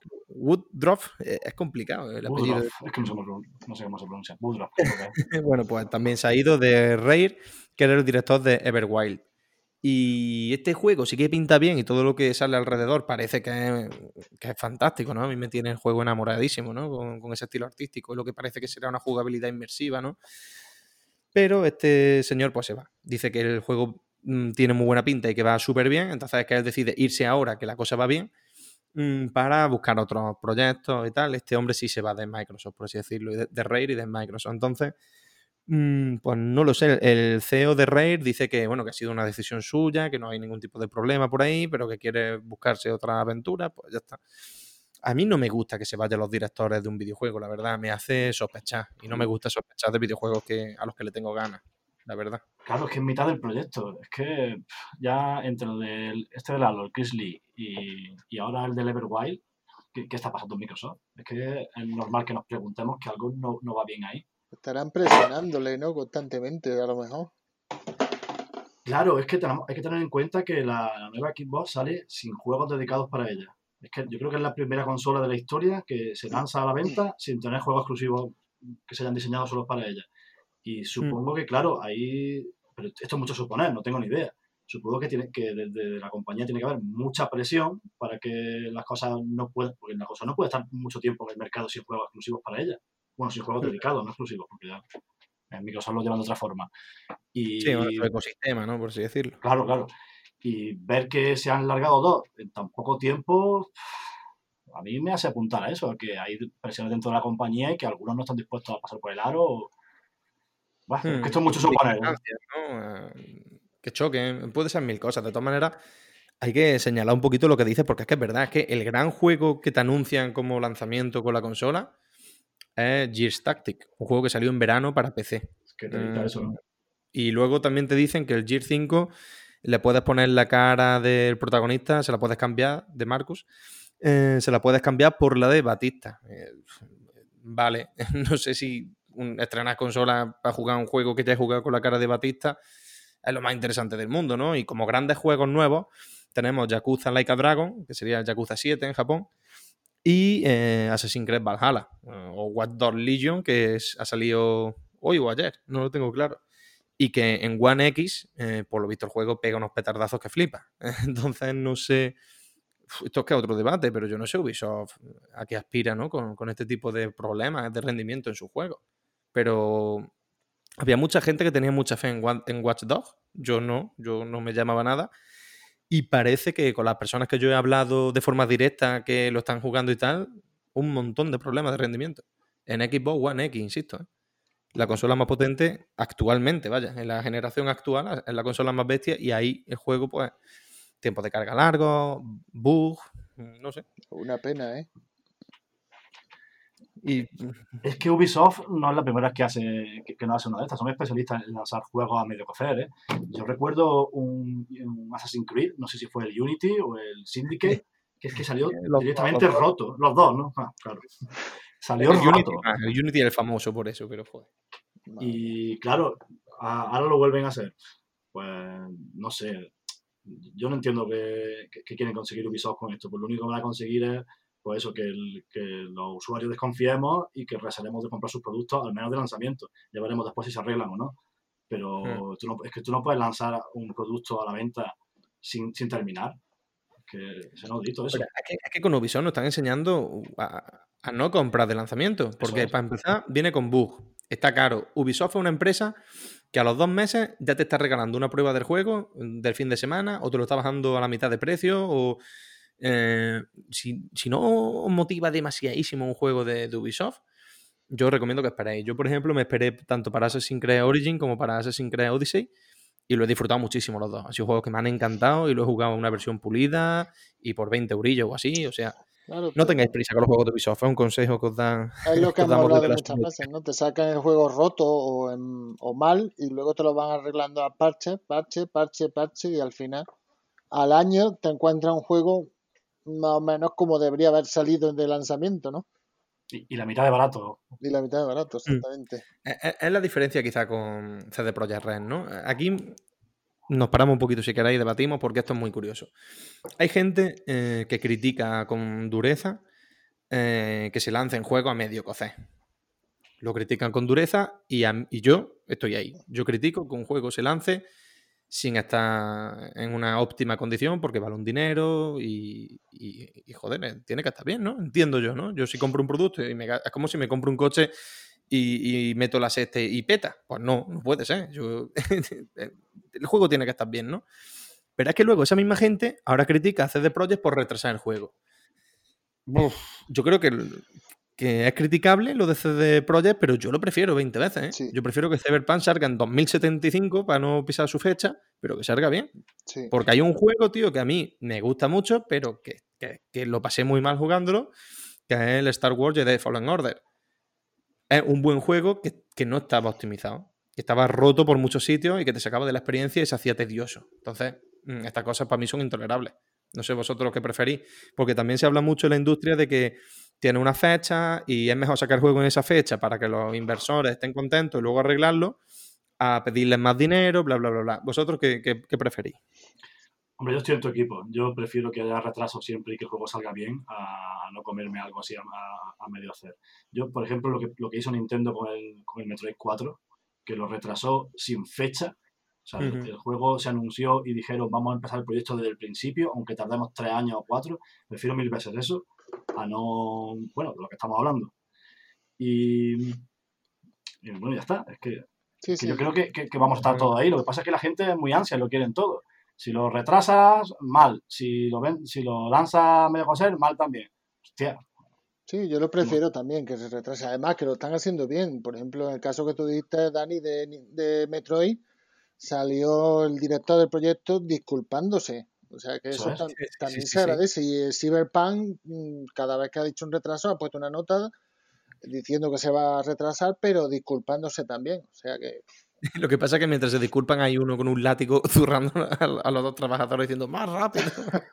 Speaker 2: es complicado el apellido.
Speaker 3: Es que no sé cómo se pronuncia. Woodruff.
Speaker 2: Bueno, pues también se ha ido de Rare, que era el director de Everwild. Y este juego sí que pinta bien y todo lo que sale alrededor parece que es fantástico, ¿no? A mí me tiene el juego enamoradísimo, ¿no? Con ese estilo artístico y lo que parece que será una jugabilidad inmersiva, ¿no? Pero este señor pues se va. Dice que el juego tiene muy buena pinta y que va súper bien, entonces es que él decide irse ahora que la cosa va bien para buscar otros proyectos y tal. Este hombre sí se va de Microsoft, por así decirlo, de Rare y de Microsoft. Entonces, pues no lo sé. El CEO de Rare dice que, bueno, que ha sido una decisión suya, que no hay ningún tipo de problema por ahí, pero que quiere buscarse otra aventura, pues ya está. A mí no me gusta que se vayan los directores de un videojuego, la verdad, me hace sospechar. Y no me gusta sospechar de videojuegos a los que le tengo ganas, la verdad.
Speaker 3: Claro, es que es mitad del proyecto. Es que ya entre lo del Halo, el Chris Lee y ahora el del Everwild, ¿qué está pasando en Microsoft? Es que es normal que nos preguntemos que algo no va bien ahí.
Speaker 4: Estarán presionándole, ¿no? Constantemente, a lo mejor.
Speaker 3: Claro, es que hay que tener en cuenta que la nueva Xbox sale sin juegos dedicados para ella. Es que yo creo que es la primera consola de la historia que se lanza a la venta sin tener juegos exclusivos que se hayan diseñado solo para ella. Y supongo que, claro, ahí... Pero esto es mucho suponer, no tengo ni idea. Supongo que desde la compañía tiene que haber mucha presión para que las cosas no puedan... Porque la cosa no puede estar mucho tiempo en el mercado sin juegos exclusivos para ella. Bueno, sin juegos dedicados, no exclusivos, porque ya en Microsoft lo llevan de otra forma. Y,
Speaker 2: sí, nuestro ecosistema, ¿no? Por así decirlo.
Speaker 3: Claro. Y ver que se han largado dos en tan poco tiempo, a mí me hace apuntar a eso, a que hay presiones dentro de la compañía y que algunos no están dispuestos a pasar por el aro. Bueno, es que esto es mucho suponer, ¿no?
Speaker 2: Que choquen, puede ser mil cosas. De todas maneras, hay que señalar un poquito lo que dices, porque es que es verdad, es que el gran juego que te anuncian como lanzamiento con la consola es Gears Tactics, un juego que salió en verano para PC.
Speaker 3: Es que te evita eso, ¿no?
Speaker 2: Y luego también te dicen que el Gears 5 le puedes poner la cara del protagonista, se la puedes cambiar, de Marcus, se la puedes cambiar por la de Batista. Vale, no sé si estrenar consola para jugar un juego que ya he jugado con la cara de Batista es lo más interesante del mundo, ¿no? Y como grandes juegos nuevos tenemos Yakuza Like a Dragon, que sería Yakuza 7 en Japón, y Assassin's Creed Valhalla, o Watch Dogs Legion, que ha salido hoy o ayer, no lo tengo claro. Y que en One X, por lo visto, el juego pega unos petardazos que flipa. Entonces, no sé... Esto es que es otro debate, pero yo no sé Ubisoft a qué aspira, ¿no? Con este tipo de problemas de rendimiento en su juego. Pero había mucha gente que tenía mucha fe en Watch Dogs. Yo no me llamaba nada. Y parece que con las personas que yo he hablado de forma directa que lo están jugando y tal, un montón de problemas de rendimiento. En Xbox One X, insisto, ¿eh? La consola más potente actualmente, vaya, en la generación actual es la consola más bestia y ahí el juego, pues, tiempo de carga largo, bug, no sé.
Speaker 4: Una pena, ¿eh?
Speaker 2: Y
Speaker 3: Es que Ubisoft no es la primera que no hace una de estas. Son especialistas en lanzar juegos a medio cocer, ¿eh? Yo recuerdo un Assassin's Creed, no sé si fue el Unity o el Syndicate, que es que salió directamente roto. Los dos, ¿no? Ah, claro. Salió roto.
Speaker 2: El Unity es el famoso por eso, pero joder.
Speaker 3: Y claro, ahora lo vuelven a hacer. Pues no sé. Yo no entiendo qué quieren conseguir Ubisoft con esto. Pues lo único que van a conseguir es pues eso, que los usuarios desconfiemos y que reservemos de comprar sus productos al menos de lanzamiento. Ya veremos después si se arreglan o no. Pero es que tú no puedes lanzar un producto a la venta sin terminar. Que es inaudito eso.
Speaker 2: Es que con Ubisoft nos están enseñando a no comprar de lanzamiento. Porque para empezar, viene con bug. Está caro. Ubisoft es una empresa que a los 2 meses ya te está regalando una prueba del juego del fin de semana, o te lo está bajando a la mitad de precio, o si no os motiva demasiadísimo un juego de Ubisoft, yo os recomiendo que esperéis. Yo, por ejemplo, me esperé tanto para Assassin's Creed Origin como para Assassin's Creed Odyssey y lo he disfrutado muchísimo los dos. Han sido juegos que me han encantado y lo he jugado en una versión pulida y por 20 eurillos o así, o sea...
Speaker 4: Claro,
Speaker 2: no tengáis prisa con los juegos de Ubisoft, es un consejo que os dan.
Speaker 4: Es lo que hemos
Speaker 2: damos
Speaker 4: hablado muchas veces, ¿no? Te sacan el juego roto o mal y luego te lo van arreglando a parche y al final, al año, te encuentras un juego más o menos como debería haber salido de lanzamiento, ¿no?
Speaker 3: Y la mitad de barato.
Speaker 4: Y la mitad de barato, exactamente.
Speaker 2: Es la diferencia quizá con CD Projekt Red, ¿no? Aquí nos paramos un poquito si queréis y debatimos porque esto es muy curioso. Hay gente que critica con dureza que se lancen juegos a medio cocer. Lo critican con dureza y yo estoy ahí. Yo critico que un juego se lance sin estar en una óptima condición porque vale un dinero y joder, tiene que estar bien, ¿no? Entiendo yo, ¿no? Yo si compro un producto y es como si me compro un coche y meto la sexta y peta. Pues no puede ser. El juego tiene que estar bien, ¿no? Pero es que luego esa misma gente ahora critica a CD Projekt por retrasar el juego. Yo creo que es criticable lo de CD Projekt, pero yo lo prefiero 20 veces, ¿eh? Sí. Yo prefiero que Cyberpunk salga en 2075 para no pisar su fecha, pero que salga bien. Sí. Porque hay un juego, tío, que a mí me gusta mucho, pero que lo pasé muy mal jugándolo, que es el Star Wars Jedi Fallen Order. Es un buen juego que no estaba optimizado, que estaba roto por muchos sitios y que te sacaba de la experiencia y se hacía tedioso. Entonces, estas cosas para mí son intolerables. No sé vosotros qué preferís, porque también se habla mucho en la industria de que tiene una fecha y es mejor sacar el juego en esa fecha para que los inversores estén contentos y luego arreglarlo, a pedirles más dinero, bla, bla, bla, bla. ¿Vosotros qué preferís?
Speaker 3: Hombre, yo estoy en tu equipo. Yo prefiero que haya retraso siempre y que el juego salga bien a no comerme algo así a medio hacer. Yo, por ejemplo, lo que hizo Nintendo con el Metroid 4, que lo retrasó sin fecha. O sea, el juego se anunció y dijeron vamos a empezar el proyecto desde el principio, aunque tardemos 3 años o 4. Prefiero 1000 veces eso a no... Bueno, de lo que estamos hablando. Y bueno, ya está. Es que, yo creo que vamos a estar todos ahí. Lo que pasa es que la gente es muy ansia y lo quieren todo. Si lo retrasas, mal. Si lo lanzas a medio coser, mal también. Hostia.
Speaker 4: Sí, yo lo prefiero también, que se retrase. Además, que lo están haciendo bien. Por ejemplo, en el caso que tú dijiste, Dani, de Metroid, salió el director del proyecto disculpándose. O sea que eso también se agradece. Y el Cyberpunk, cada vez que ha dicho un retraso, ha puesto una nota diciendo que se va a retrasar, pero disculpándose también. O sea que...
Speaker 2: Lo que pasa es que mientras se disculpan hay uno con un látigo zurrando a los dos trabajadores diciendo ¡más rápido!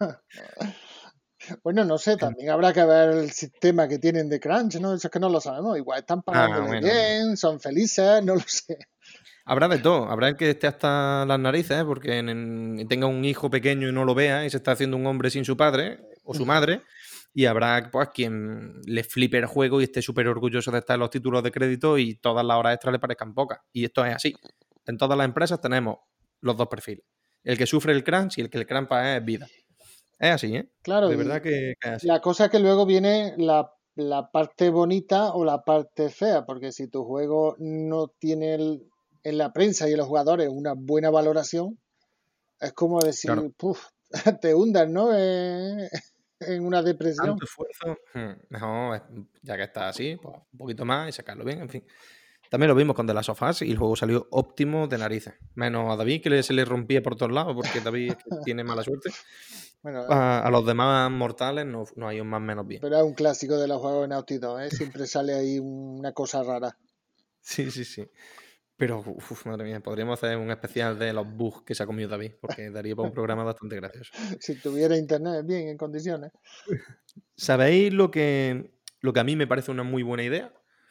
Speaker 4: Bueno, no sé, también habrá que ver el sistema que tienen de crunch, ¿no? Eso es que no lo sabemos. Igual están pagando bien, son felices, no lo sé.
Speaker 2: Habrá de todo, habrá el que esté hasta las narices, porque tenga un hijo pequeño y no lo vea y se está haciendo un hombre sin su padre o su madre, y habrá pues quien le flipe el juego y esté súper orgulloso de estar en los títulos de crédito y todas las horas extras le parezcan pocas. Y esto es así. En todas las empresas tenemos los dos perfiles. El que sufre el crunch y el que el crunch es vida. Es así, ¿eh?
Speaker 4: Claro,
Speaker 2: de verdad que es así.
Speaker 4: La cosa es que luego viene la parte bonita o la parte fea, porque si tu juego no tiene en la prensa y en los jugadores una buena valoración, es como decir,
Speaker 2: claro.
Speaker 4: te hundas, ¿no? En una depresión.
Speaker 2: Tanto esfuerzo, mejor, ya que está así, pues un poquito más y sacarlo bien, en fin. También lo vimos con The Last of Us y el juego salió óptimo de narices. Menos a David, que se le rompía por todos lados, porque David es que tiene mala suerte.
Speaker 4: Bueno,
Speaker 2: A los demás mortales no hay un más menos bien.
Speaker 4: pero es un clásico de los juegos de Naughty Dog, ¿eh? Siempre sale ahí una cosa rara.
Speaker 2: Sí. Pero, madre mía, podríamos hacer un especial de los bugs que se ha comido David, porque daría para un programa bastante gracioso.
Speaker 4: Si tuviera internet bien, en condiciones.
Speaker 2: ¿Sabéis lo que a mí me parece una muy buena idea?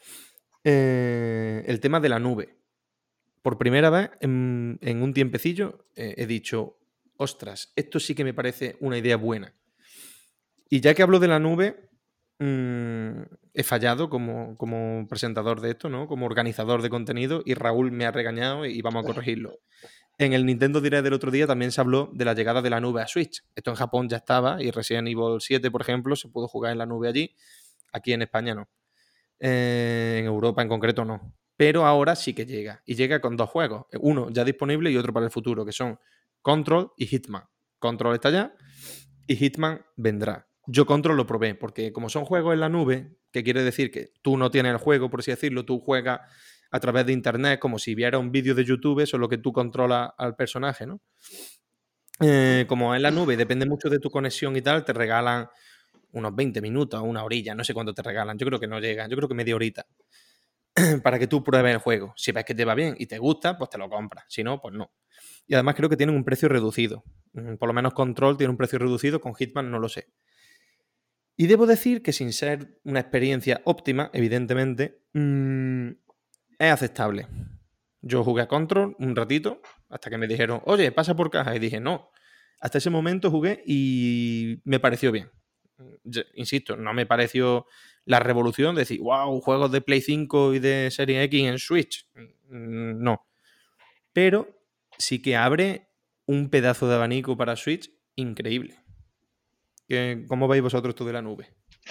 Speaker 2: El tema de la nube. Por primera vez en un tiempecillo he dicho, ostras, esto sí que me parece una idea buena. Y ya que hablo de la nube, he fallado como presentador de esto, ¿no? Como organizador de contenido, y Raúl me ha regañado y vamos a corregirlo. En el Nintendo Direct del otro día también se habló de la llegada de la nube a Switch. Esto en Japón ya estaba y Resident Evil 7, por ejemplo, se pudo jugar en la nube allí. Aquí en España no. En Europa en concreto no. Pero ahora sí que llega. Y llega con 2 juegos. Uno ya disponible y otro para el futuro, que son Control y Hitman. Control está ya y Hitman vendrá. Yo Control lo probé, porque como son juegos en la nube, que quiere decir que tú no tienes el juego, por así decirlo, tú juegas a través de internet, como si viera un vídeo de YouTube, solo que tú controlas al personaje, ¿no? Como en la nube depende mucho de tu conexión y tal, te regalan unos 20 minutos, una horilla, no sé cuánto te regalan, yo creo que no llegan, yo creo que media horita, para que tú pruebes el juego. Si ves que te va bien y te gusta, pues te lo compras, si no, pues no. Y además creo que tienen un precio reducido, por lo menos Control tiene un precio reducido, con Hitman no lo sé. Y debo decir que sin ser una experiencia óptima, evidentemente, es aceptable. Yo jugué a Control un ratito, hasta que me dijeron, oye, pasa por caja, y dije, no. Hasta ese momento jugué y me pareció bien. Insisto, no me pareció la revolución de decir, wow, juegos de Play 5 y de Serie X en Switch. No. Pero sí que abre un pedazo de abanico para Switch increíble. ¿Cómo veis vosotros esto de la nube?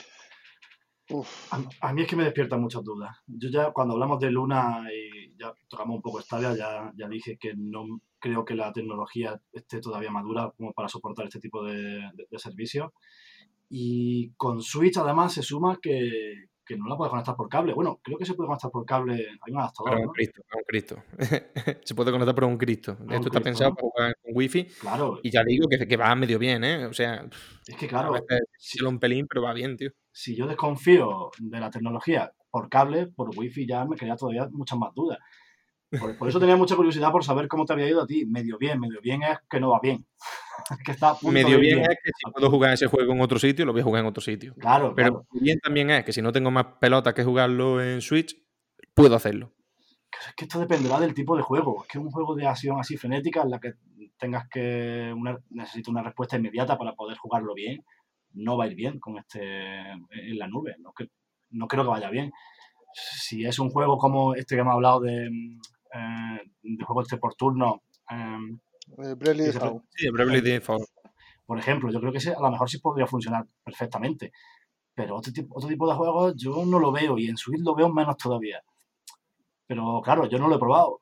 Speaker 3: A mí es que me despierta muchas dudas. Yo ya cuando hablamos de Luna y ya tocamos un poco Stadia, ya dije que no creo que la tecnología esté todavía madura como para soportar este tipo de servicios. Y con Switch además se suma que no la puedes conectar por cable. Bueno, creo que se puede conectar por cable. Hay un adaptador,
Speaker 2: Pero
Speaker 3: ¿no?
Speaker 2: un Cristo. Se puede conectar por un Cristo. Esto está pensado, ¿no?, para jugar con Wi-Fi.
Speaker 3: Claro.
Speaker 2: Y ya digo que va medio bien, ¿eh? O sea,
Speaker 3: es que claro,
Speaker 2: a veces sí, un pelín, pero va bien, tío.
Speaker 3: Si yo desconfío de la tecnología por cable, por Wi-Fi ya me crea todavía muchas más dudas. Por eso tenía mucha curiosidad por saber cómo te había ido a ti. Medio bien es que no va bien. Que está a punto
Speaker 2: medio
Speaker 3: de
Speaker 2: bien
Speaker 3: bien.
Speaker 2: Es que si puedo jugar ese juego en otro sitio, lo voy a jugar en otro sitio.
Speaker 3: Claro,
Speaker 2: pero
Speaker 3: claro.
Speaker 2: Bien también es que si no tengo más pelotas que jugarlo en Switch, puedo hacerlo.
Speaker 3: Es que esto dependerá del tipo de juego. Es que un juego de acción así frenética en la que tengas que necesito una respuesta inmediata para poder jugarlo bien, no va a ir bien con en la nube. No creo que vaya bien. Si es un juego como este que hemos hablado de juegos por turno,
Speaker 4: Bravely Default.
Speaker 2: Sí, Bravely Default.
Speaker 3: Por ejemplo, yo creo que ese a lo mejor sí podría funcionar perfectamente. Pero otro tipo de juegos yo no lo veo, y en Switch lo veo menos todavía. Pero claro, yo no lo he probado.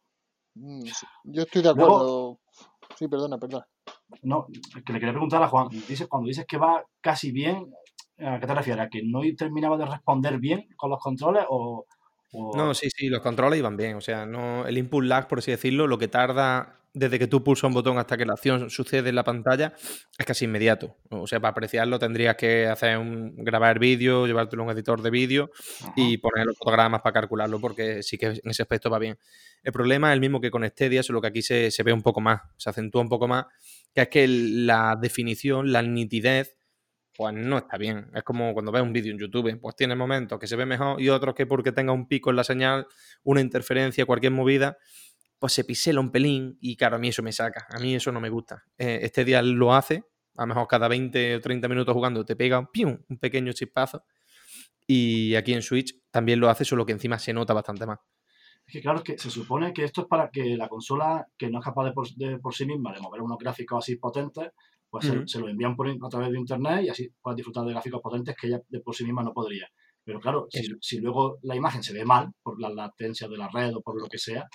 Speaker 4: Yo estoy de acuerdo. Luego, sí, perdona.
Speaker 3: No, que le quería preguntar a Juan, cuando dices que va casi bien, ¿a qué te refieres? ¿A que no terminaba de responder bien con los controles o...?
Speaker 2: No, sí, los controles iban bien. O sea, no, el input lag, por así decirlo, lo que tarda desde que tú pulsas un botón hasta que la acción sucede en la pantalla es casi inmediato. O sea, para apreciarlo tendrías que grabar vídeo, llevártelo a un editor de vídeo y poner los fotogramas para calcularlo, porque sí que en ese aspecto va bien. El problema es el mismo que con Stadia, solo que aquí se ve un poco más, se acentúa un poco más, que es que la definición, la nitidez, pues no está bien. Es como cuando ves un vídeo en YouTube, pues tiene momentos que se ve mejor y otros que porque tenga un pico en la señal, una interferencia, cualquier movida, pues se pisela un pelín y claro, a mí eso me saca. A mí eso no me gusta. Este día lo hace, a lo mejor cada 20 o 30 minutos jugando te pega un pequeño chispazo, y aquí en Switch también lo hace, solo que encima se nota bastante más.
Speaker 3: Es que claro, es que se supone que esto es para que la consola, que no es capaz de por sí misma de mover unos gráficos así potentes, pues se lo envían a través de internet y así puedes disfrutar de gráficos potentes que ella de por sí misma no podría. Pero claro, si luego la imagen se ve mal por la latencia de la red o por lo que sea,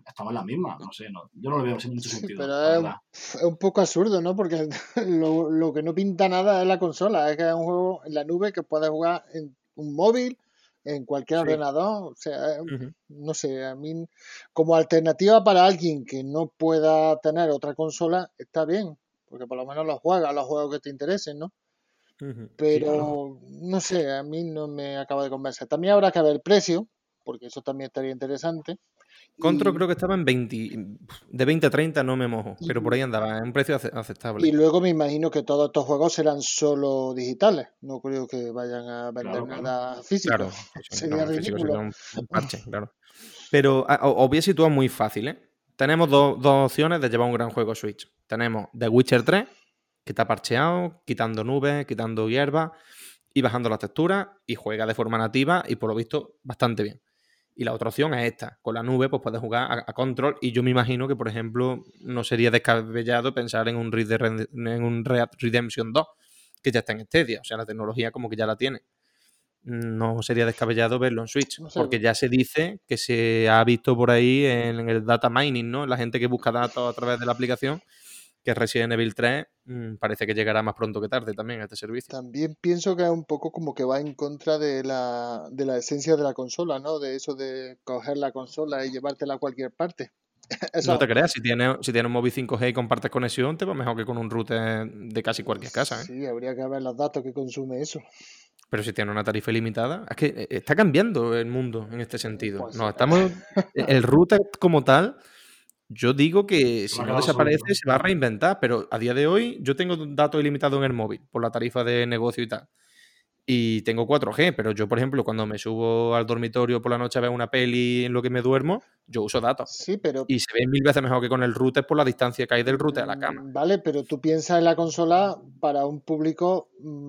Speaker 3: estamos en la misma, no sé, yo no le veo mucho
Speaker 4: Sí,
Speaker 3: sentido,
Speaker 4: pero
Speaker 3: la verdad.
Speaker 4: es un poco absurdo, ¿no? Porque lo que no pinta nada es la consola, es que es un juego en la nube que puedes jugar en un móvil, en cualquier
Speaker 2: Sí.
Speaker 4: ordenador, o sea,
Speaker 2: Ujú.
Speaker 4: no sé, a mí como alternativa para alguien que no pueda tener otra consola, está bien, porque por lo menos los juegos que te interesen, ¿no?
Speaker 2: Ujú.
Speaker 3: Sí, claro.
Speaker 4: Pero no sé, a mí no me acaba de convencer. También habrá que ver el precio, porque eso también estaría interesante.
Speaker 2: Control
Speaker 4: Y,
Speaker 2: creo que estaba en 20, de 20 a 30 no me mojo, pero por
Speaker 4: y,
Speaker 2: ahí andaba, en un precio
Speaker 4: y
Speaker 2: aceptable.
Speaker 4: luego me imagino que todos estos juegos serán solo digitales. No creo que vayan a vender
Speaker 3: Claro.
Speaker 4: nada físico.
Speaker 2: Claro,
Speaker 4: Sería
Speaker 2: el físico sería
Speaker 4: ridículo.
Speaker 2: un parche, claro. Pero os voy a situar muy fácil, ¿eh? Tenemos dos opciones de llevar un gran juego a Switch. Tenemos The Witcher 3, que está parcheado, quitando nubes, quitando hierba y bajando las texturas, y juega de forma nativa y por lo visto bastante bien. Y la otra opción es esta. Con la nube pues puedes jugar a Control, y yo me imagino que, por ejemplo, no sería descabellado pensar en un Red Redemption 2, que ya está en Stadia. O sea, la tecnología como que ya la tiene. No sería descabellado verlo en Switch,
Speaker 4: No sé,
Speaker 2: porque ya se dice que se ha visto por ahí en el data mining, ¿no? La gente que busca datos a través de la aplicación, que Resident Evil 3 parece que llegará más pronto que tarde también a este servicio.
Speaker 4: también pienso que es un poco como que va en contra de la esencia de la consola, ¿no? De eso de coger la consola y llevártela a cualquier parte.
Speaker 2: No te
Speaker 4: Eso,
Speaker 2: creas, si tienes un móvil 5G y compartes conexión, te va mejor que con un router de casi cualquier casa, ¿eh?
Speaker 4: sí, habría que ver los datos que consume eso.
Speaker 2: Pero si tiene una tarifa ilimitada, es que está cambiando el mundo en este sentido.
Speaker 4: Pues
Speaker 2: Nos estamos. El router como tal, yo digo que
Speaker 3: Se me
Speaker 2: si
Speaker 3: ha
Speaker 2: no
Speaker 3: quedado obsoleto.
Speaker 2: desaparece, se va a reinventar, pero a día de hoy yo tengo datos ilimitados en el móvil por la tarifa de negocio y tal. Y tengo 4G, pero yo, por ejemplo, cuando me subo al dormitorio por la noche a ver una peli en lo que me duermo, yo uso datos.
Speaker 4: sí, pero
Speaker 2: Y se ve 1000 veces mejor que con el router por la distancia que hay del router a la cama.
Speaker 4: vale, pero tú piensas en la consola para un público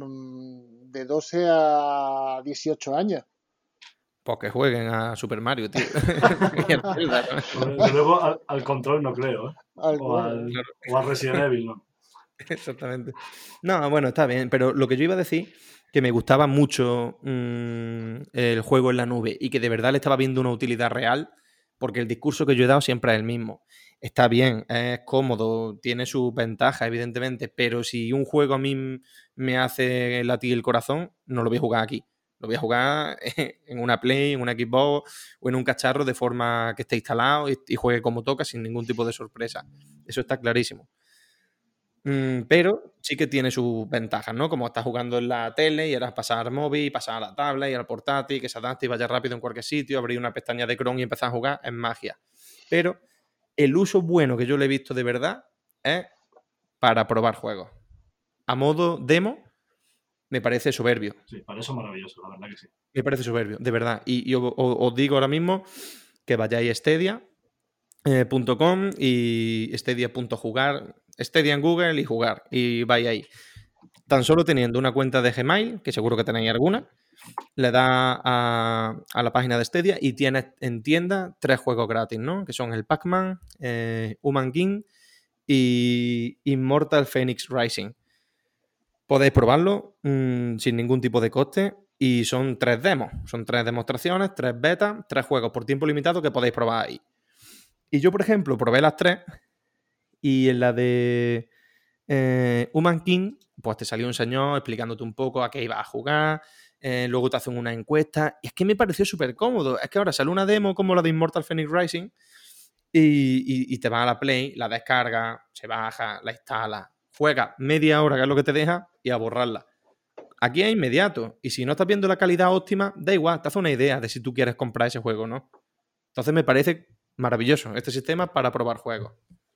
Speaker 4: de 12 a 18 años.
Speaker 2: Pues que jueguen a Super Mario, tío. Y al Zelda, ¿no?
Speaker 3: Desde luego al Control no creo, ¿eh? O
Speaker 4: Bueno,
Speaker 3: al Resident Evil, ¿no?
Speaker 2: Exactamente. No, bueno, está bien, pero lo que yo iba a decir, que me gustaba mucho el juego en la nube y que de verdad le estaba viendo una utilidad real, porque el discurso que yo he dado siempre es el mismo. Está bien, es cómodo, tiene sus ventajas, evidentemente, pero si un juego a mí me hace latir el corazón, no lo voy a jugar aquí. Lo voy a jugar en una Play, en una Xbox o en un cacharro de forma que esté instalado y juegue como toca sin ningún tipo de sorpresa. Eso está clarísimo. Pero sí que tiene sus ventajas, ¿no? Como estás jugando en la tele y ahora pasar al móvil, pasar a la tablet y al portátil, que se adapte y vaya rápido en cualquier sitio, abrir una pestaña de Chrome y empezar a jugar, es magia. Pero el uso bueno que yo le he visto de verdad es para probar juegos. A modo demo, me parece soberbio.
Speaker 3: Sí, para eso es maravilloso, la verdad que sí.
Speaker 2: Me parece soberbio, de verdad. Y os digo ahora mismo que vayáis a Stadia.com y Stadia.jugar, Stadia en Google y jugar. Y vais ahí. Tan solo teniendo una cuenta de Gmail, que seguro que tenéis alguna, le da a la página de Stadia y tienes en tienda 3 juegos gratis, ¿no? Que son el Pac-Man, Human King y Immortal Phoenix Rising. Podéis probarlo sin ningún tipo de coste y son 3 demos. Son 3 demostraciones, 3 betas, 3 juegos por tiempo limitado que podéis probar ahí. Y yo, por ejemplo, probé las 3 y en la de Human King, pues te salió un señor explicándote un poco a qué ibas a jugar, luego te hacen una encuesta, y es que me pareció súper cómodo. Es que ahora sale una demo como la de Immortal Phoenix Rising y te vas a la Play, la descarga, se baja, la instala, juega media hora, que es lo que te deja, y a borrarla. Aquí es inmediato, y si no estás viendo la calidad óptima, da igual, te hace una idea de si tú quieres comprar ese juego o no. Entonces me parece maravilloso este sistema para probar juegos.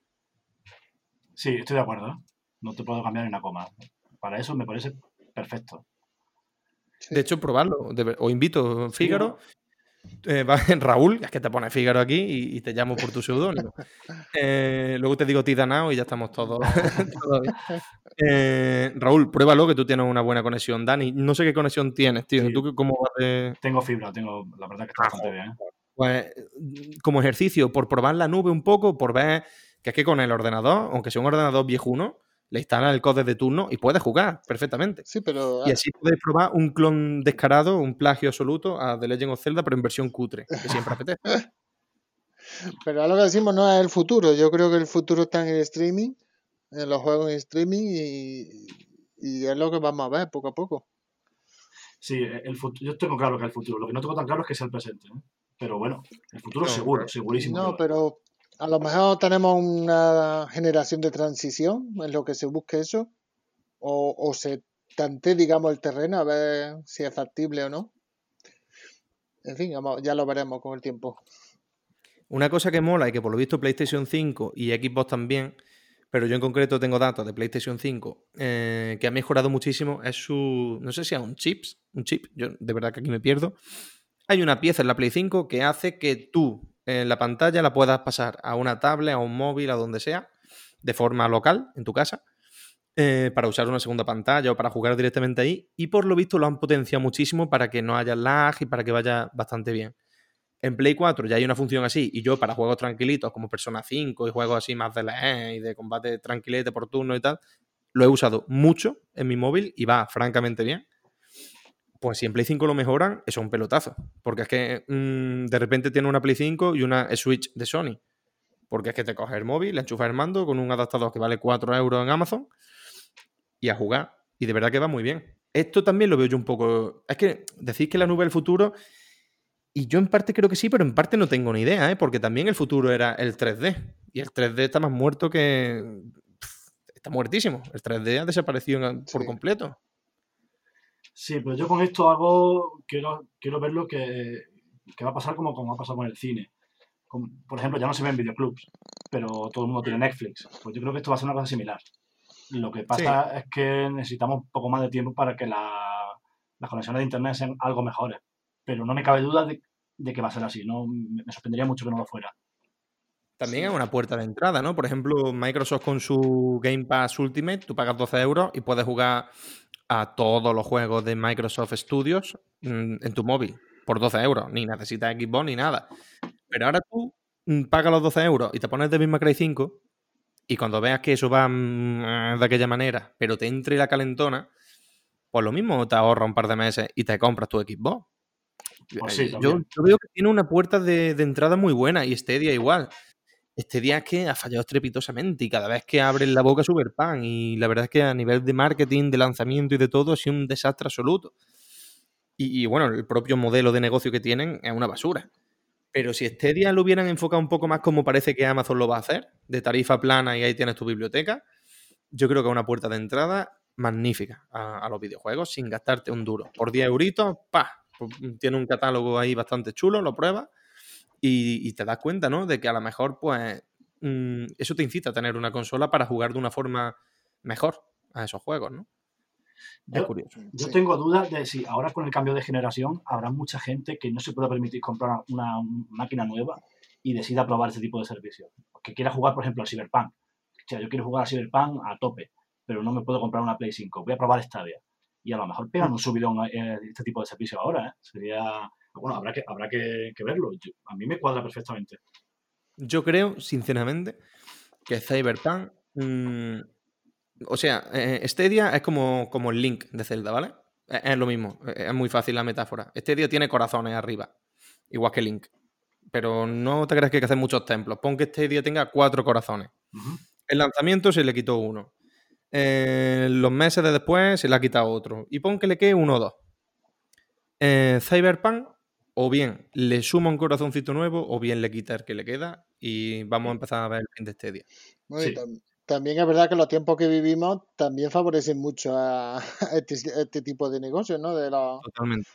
Speaker 3: Sí, estoy de acuerdo, ¿eh? No te puedo cambiar ni una coma. Para eso me parece perfecto.
Speaker 4: sí.
Speaker 2: De hecho, probarlo. Os invito,
Speaker 3: Sí,
Speaker 2: Fígaro. Raúl, es que te pone Fígaro aquí y te llamo por tu seudónimo. Luego te digo Tidanao y ya estamos todos. Todo bien. Raúl, pruébalo, que tú tienes una buena conexión. Dani, no sé qué conexión tienes, tío.
Speaker 3: Sí.
Speaker 2: ¿Tú cómo vas de...?
Speaker 3: Tengo fibra, la verdad que está bastante bien, ¿eh?
Speaker 2: Pues como ejercicio, por probar la nube un poco, por ver que es que con el ordenador, aunque sea un ordenador viejuno, le instalas el código de turno y puedes jugar perfectamente.
Speaker 4: Sí, pero
Speaker 2: Y así puedes probar un clon descarado, un plagio absoluto a The Legend of Zelda, pero en versión cutre, que siempre apetece.
Speaker 4: Pero es lo que decimos, no es el futuro. Yo creo que el futuro está en el streaming, en los juegos en streaming y es lo que vamos a ver poco a poco.
Speaker 3: Sí, yo tengo claro que es el futuro. Lo que no tengo tan claro es que sea el presente, ¿eh? Pero bueno, el futuro seguro, segurísimo.
Speaker 4: No, pero a lo mejor tenemos una generación de transición en lo que se busque eso, o se tante, digamos, el terreno a ver si es factible o no. En fin, ya lo veremos con el tiempo.
Speaker 2: Una cosa que mola y que por lo visto PlayStation 5 y Xbox también, pero yo en concreto tengo datos de PlayStation 5 que ha mejorado muchísimo, es su, no sé si es un chip, yo de verdad que aquí me pierdo. Hay una pieza en la Play 5 que hace que tú en la pantalla la puedas pasar a una tablet, a un móvil, a donde sea, de forma local, en tu casa, para usar una segunda pantalla o para jugar directamente ahí, y por lo visto lo han potenciado muchísimo para que no haya lag y para que vaya bastante bien. En Play 4 ya hay una función así, y yo para juegos tranquilitos como Persona 5 y juegos así más de LE y de combate tranquilete por turno y tal, lo he usado mucho en mi móvil y va francamente bien. Pues si en Play 5 lo mejoran, eso es un pelotazo. Porque es que de repente tiene una Play 5 y una Switch de Sony. Porque es que te coges el móvil, le enchufas el mando con un adaptador que vale 4 euros en Amazon y a jugar. Y de verdad que va muy bien. Esto también lo veo yo un poco... Es que decís que la nube es el futuro... Y yo en parte creo que sí, pero en parte no tengo ni idea, ¿eh? Porque también el futuro era el 3D. Y el 3D está más muerto que... Está muertísimo. El 3D ha desaparecido por completo.
Speaker 3: Sí, pero yo con esto quiero ver lo que va a pasar como ha pasado con el cine. Por ejemplo, ya no se ven videoclubs, pero todo el mundo tiene Netflix. Pues yo creo que esto va a ser una cosa similar. Lo que pasa es que necesitamos un poco más de tiempo para que las conexiones de internet sean algo mejores. Pero no me cabe duda de que va a ser así. No, me sorprendería mucho que no lo fuera.
Speaker 2: También es una puerta de entrada, ¿no? Por ejemplo, Microsoft con su Game Pass Ultimate, tú pagas 12 euros y puedes jugar a todos los juegos de Microsoft Studios en tu móvil por 12 euros. Ni necesitas Xbox ni nada. Pero ahora tú pagas los 12 euros y te pones Devil May Cry 5 y cuando veas que eso va de aquella manera, pero te entre la calentona, pues lo mismo te ahorra un par de meses y te compras tu Xbox.
Speaker 3: Pues sí,
Speaker 2: yo veo que tiene una puerta de entrada muy buena y Stadia igual. Stadia es que ha fallado estrepitosamente y cada vez que abren la boca sube el pan. Y la verdad es que a nivel de marketing, de lanzamiento y de todo ha sido un desastre absoluto. Y bueno, el propio modelo de negocio que tienen es una basura. Pero si Stadia lo hubieran enfocado un poco más como parece que Amazon lo va a hacer, de tarifa plana y ahí tienes tu biblioteca, yo creo que es una puerta de entrada magnífica a los videojuegos sin gastarte un duro. Por 10 euritos, ¡pah! Tiene un catálogo ahí bastante chulo, lo pruebas y te das cuenta, ¿no? De que a lo mejor, pues, eso te incita a tener una consola para jugar de una forma mejor a esos juegos, ¿no? Es curioso.
Speaker 3: Yo tengo dudas de si ahora con el cambio de generación habrá mucha gente que no se pueda permitir comprar una máquina nueva y decida probar ese tipo de servicios. Que quiera jugar, por ejemplo, al Cyberpunk. O sea, yo quiero jugar al Cyberpunk a tope, pero no me puedo comprar una Play 5. Voy a probar Stadia. Y a lo mejor pegan un subidón este tipo de servicios ahora, ¿eh? Sería... Bueno, habrá que verlo. A mí me cuadra perfectamente.
Speaker 2: Yo creo, sinceramente, que Cyberpunk... o sea, Stadia es como el Link de Zelda, ¿vale? Es lo mismo, es muy fácil la metáfora. Stadia tiene corazones arriba, igual que Link. Pero no te creas que hay que hacer muchos templos. Pon que Stadia tenga 4 corazones. El lanzamiento se le quitó uno. Los meses de después se le ha quitado otro. Y pon que le quede 1 o 2. Cyberpunk, o bien le suma un corazoncito nuevo, o bien le quita el que le queda. Y vamos a empezar a ver el fin de Stadia.
Speaker 4: Sí. También es verdad que los tiempos que vivimos también favorecen mucho a este tipo de negocios, ¿no?
Speaker 2: Totalmente.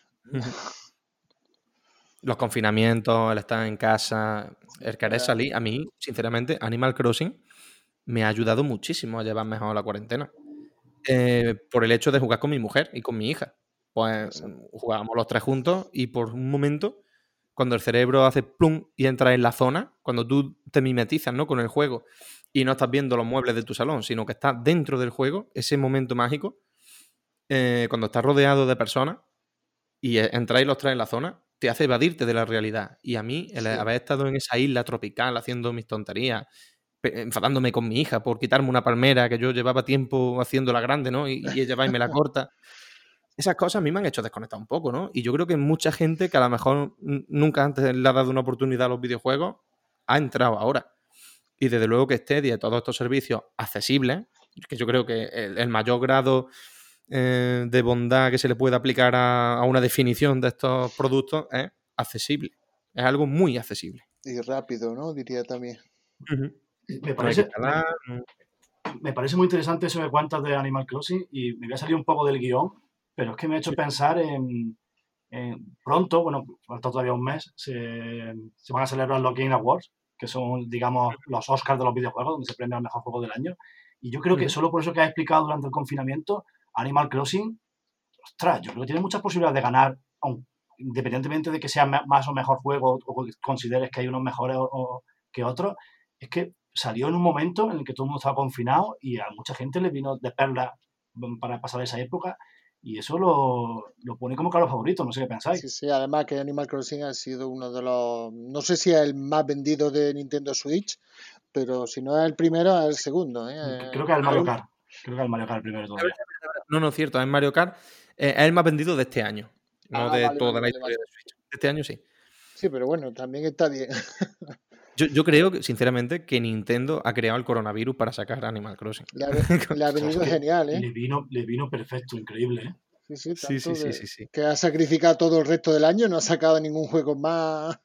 Speaker 2: Los confinamientos, el estar en casa, el querer salir. A mí, sinceramente, Animal Crossing me ha ayudado muchísimo a llevar mejor la cuarentena. Por el hecho de jugar con mi mujer y con mi hija. Pues jugábamos los 3 juntos y por un momento, cuando el cerebro hace plum y entra en la zona, cuando tú te mimetizas, ¿no? Con el juego y no estás viendo los muebles de tu salón, sino que estás dentro del juego, ese momento mágico, cuando estás rodeado de personas y entráis los 3 en la zona, te hace evadirte de la realidad. Y a mí, el haber estado en esa isla tropical haciendo mis tonterías, enfadándome con mi hija por quitarme una palmera que yo llevaba tiempo haciéndola grande, ¿no? Y ella va y me la corta. Esas cosas a mí me han hecho desconectar un poco, ¿no? Y yo creo que mucha gente que a lo mejor nunca antes le ha dado una oportunidad a los videojuegos, ha entrado ahora. Y desde luego que Stadia y todos estos servicios accesibles, que yo creo que el mayor grado de bondad que se le puede aplicar a una definición de estos productos es accesible. Es algo muy accesible.
Speaker 4: Y rápido, ¿no? Diría también.
Speaker 3: Me parece muy interesante eso que cuentas de Animal Crossing y me voy a salir un poco del guión, pero es que me ha hecho pensar en pronto, bueno, falta todavía un mes, se van a celebrar los Game Awards, que son, digamos, los Oscars de los videojuegos, donde se premia el mejor juego del año. Y yo creo que solo por eso que has explicado durante el confinamiento, Animal Crossing, ostras, yo creo que tiene muchas posibilidades de ganar, independientemente de que sea más o mejor juego o que consideres que hay unos mejores que otros. Es que salió en un momento en el que todo el mundo estaba confinado y a mucha gente le vino de perla para pasar esa época. Y eso lo pone como claro favorito, no sé qué pensáis.
Speaker 4: Sí, además que Animal Crossing ha sido uno de los, no sé si es el más vendido de Nintendo Switch, pero si no es el primero, es el segundo.
Speaker 3: Creo que es el Mario Kart. Creo que es el Mario Kart el primero todavía.
Speaker 2: No, cierto, es Mario Kart. Es el más vendido de este año, no de toda la historia de Switch. De este año sí.
Speaker 4: Sí, pero bueno, también está bien.
Speaker 2: Yo creo, sinceramente, que Nintendo ha creado el coronavirus para sacar Animal Crossing.
Speaker 4: Le ha venido genial, ¿eh?
Speaker 3: Le vino perfecto, increíble, ¿eh?
Speaker 2: Sí.
Speaker 4: Que ha sacrificado todo el resto del año, no ha sacado ningún juego más.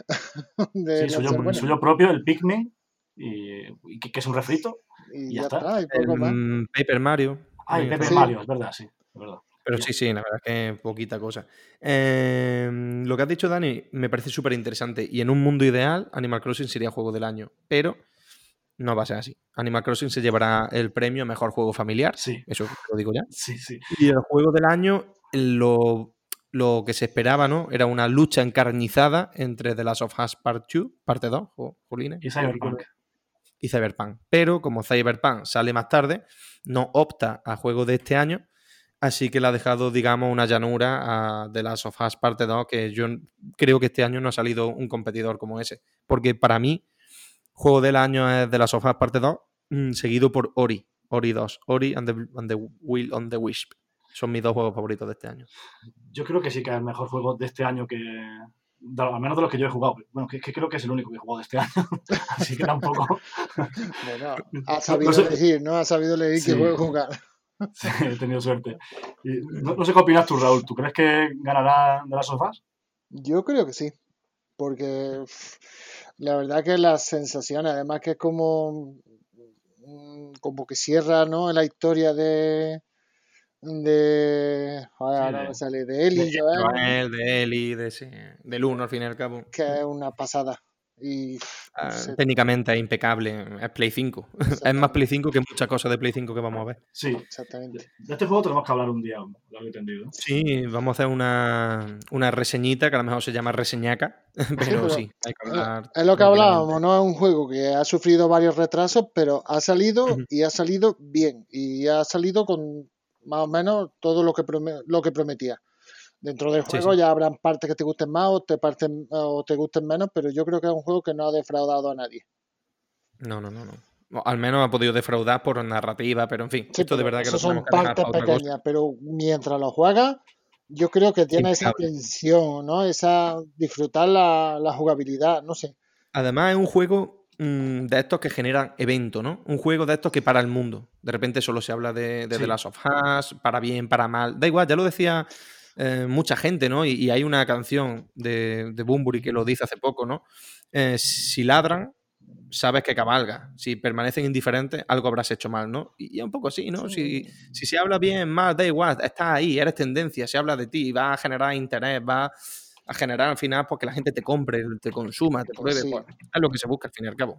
Speaker 3: Suyo propio, el Pikmin, y que es un refrito. Y ya está.
Speaker 4: Y poco más.
Speaker 2: Paper Mario.
Speaker 3: El Paper Mario, es verdad, sí. Es verdad.
Speaker 2: Pero sí, la verdad es que poquita cosa. Lo que has dicho, Dani, me parece súper interesante. Y en un mundo ideal, Animal Crossing sería juego del año. Pero no va a ser así. Animal Crossing se llevará el premio a mejor juego familiar.
Speaker 3: Sí.
Speaker 2: Eso lo digo ya.
Speaker 3: Sí.
Speaker 2: Y el juego del año, lo que se esperaba, ¿no? Era una lucha encarnizada entre The Last of Us parte 2, Jolines.
Speaker 3: Y
Speaker 2: Cyberpunk. Pero como Cyberpunk sale más tarde, no opta a juego de este año. Así que le ha dejado, digamos, una llanura a The Last of Us Parte 2, que yo creo que este año no ha salido un competidor como ese. Porque para mí, juego del año es The Last of Us Parte 2, seguido por Ori 2, Ori and the Will on the Wisp. Son mis dos juegos favoritos de este año.
Speaker 3: Yo creo que sí que es el mejor juego de este año al menos de los que yo he jugado. Bueno, que creo que es el único que he jugado de este año. Así que tampoco...
Speaker 4: Bueno, ha sabido elegir, ¿no? Ha sabido elegir qué juego jugar.
Speaker 3: Sí, he tenido suerte. Y no sé qué opinas tú, Raúl. ¿Tú crees que ganará de las sofás?
Speaker 4: Yo creo que sí. Porque la verdad que las sensaciones, además que es como que cierra, ¿no? La historia de ahora me sale de Ellie,
Speaker 2: de Ellie, del 1 al fin y al cabo.
Speaker 4: Que es una pasada. Y
Speaker 2: técnicamente es impecable, es Play 5. Es más Play 5 que muchas cosas de Play 5 que vamos a ver.
Speaker 3: Sí,
Speaker 4: exactamente.
Speaker 3: De este juego tenemos que hablar un día, lo he entendido.
Speaker 2: Sí, vamos a hacer una reseñita que a lo mejor se llama reseñaca, pero sí, hay que hablar.
Speaker 4: Es lo que hablábamos, ¿no? Es un juego que ha sufrido varios retrasos, pero ha salido y ha salido bien. Y ha salido con más o menos todo lo que prometía. Dentro del juego ya habrán partes que te gusten más o te gusten menos, pero yo creo que es un juego que no ha defraudado a nadie.
Speaker 2: No. Al menos ha podido defraudar por narrativa, pero en fin, esto de verdad que lo tenemos que dejar para otra
Speaker 4: pequeñas, cosa. Pero mientras lo juegas, yo creo que tiene esa tensión, ¿no? Disfrutar la jugabilidad, no sé.
Speaker 2: Además es un juego de estos que generan evento, ¿no? Un juego de estos que para el mundo. De repente solo se habla de The Last of Us, para bien, para mal. Da igual, ya lo decía mucha gente, ¿no? Y hay una canción de Bunbury que lo dice hace poco, ¿no? Si ladran, sabes que cabalga. Si permanecen indiferentes, algo habrás hecho mal, ¿no? Y es un poco así, ¿no? Si se habla bien, mal, da igual, estás ahí, eres tendencia, se habla de ti, va a generar interés, va a generar al final pues que la gente te compre, te consuma, te pruebe. Pues, es lo que se busca al fin y al cabo.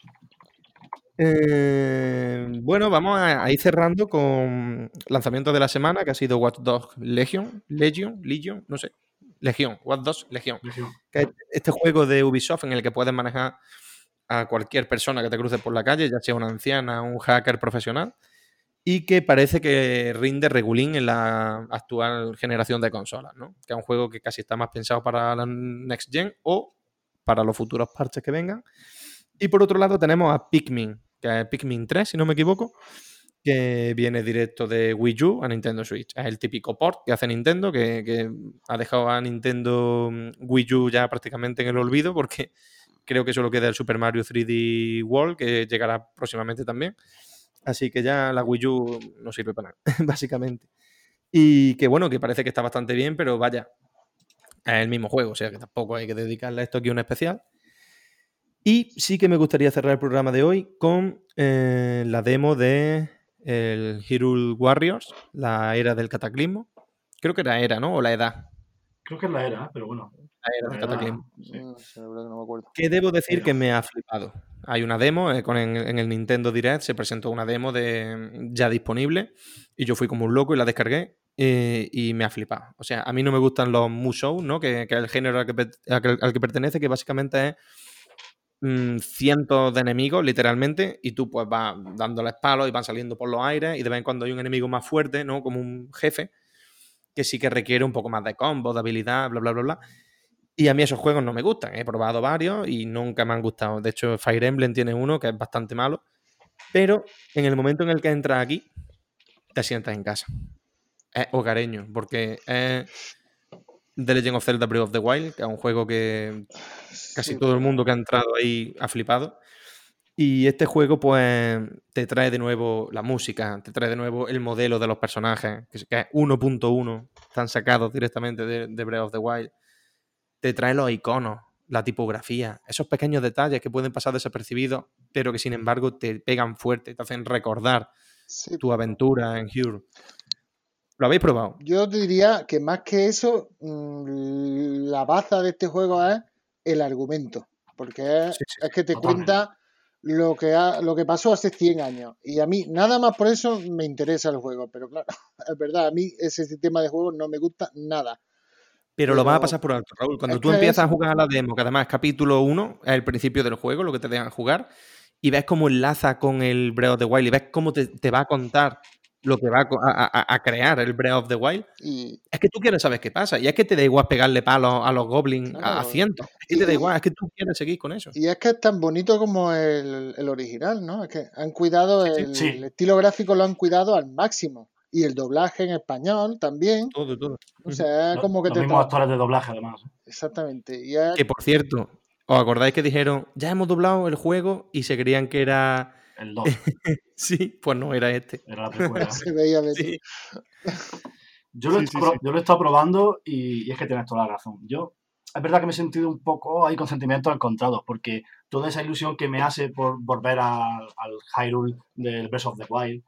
Speaker 2: Bueno, vamos a ir cerrando con lanzamiento de la semana, que ha sido Watch Dogs Legion, no sé. Watch Dogs Legion. Que es este juego de Ubisoft en el que puedes manejar a cualquier persona que te cruce por la calle, ya sea una anciana, un hacker profesional, y que parece que rinde regulín en la actual generación de consolas, ¿no? Que es un juego que casi está más pensado para la Next Gen o para los futuros parches que vengan. Y por otro lado tenemos a Pikmin, que es Pikmin 3, si no me equivoco, que viene directo de Wii U a Nintendo Switch. Es el típico port que hace Nintendo, que ha dejado a Nintendo Wii U ya prácticamente en el olvido, porque creo que solo queda el Super Mario 3D World, que llegará próximamente también. Así que ya la Wii U no sirve para nada, básicamente. Y que bueno, que parece que está bastante bien, pero vaya, es el mismo juego, o sea que tampoco hay que dedicarle a esto aquí un especial. Y sí que me gustaría cerrar el programa de hoy con la demo de el Hyrule Warriors, la era del cataclismo. Creo que era, ¿no? O la edad.
Speaker 3: Creo que es la era, pero bueno.
Speaker 2: La era del cataclismo.
Speaker 3: Sí.
Speaker 4: No sé, la verdad que no me acuerdo.
Speaker 2: Que debo decir que me ha flipado. Hay una demo, en el Nintendo Direct se presentó una demo ya disponible y yo fui como un loco y la descargué y me ha flipado. O sea, a mí no me gustan los Musou, ¿no? Que es el género al que pertenece, que básicamente es cientos de enemigos, literalmente, y tú pues vas dándoles palos y van saliendo por los aires y de vez en cuando hay un enemigo más fuerte, ¿no? Como un jefe, que sí que requiere un poco más de combo, de habilidad, bla, bla, bla, bla. Y a mí esos juegos no me gustan. He probado varios y nunca me han gustado. De hecho, Fire Emblem tiene uno que es bastante malo. Pero en el momento en el que entras aquí, te sientas en casa. Es hogareño, porque es The Legend of Zelda Breath of the Wild, que es un juego que casi todo el mundo que ha entrado ahí ha flipado. Y este juego, pues, te trae de nuevo la música, te trae de nuevo el modelo de los personajes, que es 1.1, están sacados directamente de Breath of the Wild. Te trae los iconos, la tipografía, esos pequeños detalles que pueden pasar desapercibidos, pero que sin embargo te pegan fuerte, te hacen recordar tu aventura en Hyrule. ¿Lo habéis probado?
Speaker 4: Yo diría que más que eso, la baza de este juego es el argumento, porque es que te cuenta lo que pasó hace 100 años. Y a mí, nada más por eso, me interesa el juego. Pero claro, es verdad, a mí ese sistema de juego no me gusta nada.
Speaker 2: Pero lo vas a pasar por alto, Raúl. Cuando tú empiezas a jugar a la demo, que además es capítulo 1, es el principio del juego, lo que te dejan jugar, y ves cómo enlaza con el Breath of the Wild y ves cómo te va a contar lo que va a crear el Breath of the Wild, es que tú quieres saber qué pasa. Y es que te da igual pegarle palos a los goblins a cientos. Es que te da igual, es que tú quieres seguir con eso.
Speaker 4: Y es que es tan bonito como el original, ¿no? Es que han cuidado el estilo gráfico, lo han cuidado al máximo. Y el doblaje en español también.
Speaker 2: Todo.
Speaker 4: O sea, como que
Speaker 3: los mismos actores de doblaje, además.
Speaker 4: Exactamente.
Speaker 2: Que, por cierto, ¿os acordáis que dijeron, ya hemos doblado el juego y se creían que era...
Speaker 3: El 2.
Speaker 2: Sí, pues no, era este.
Speaker 3: Era la precuela.
Speaker 4: Se veía venir.
Speaker 3: Yo lo he estado probando y es que tienes toda la razón. Es verdad que me he sentido un poco ahí con sentimientos encontrados, porque toda esa ilusión que me hace por volver al Hyrule del Breath of the Wild,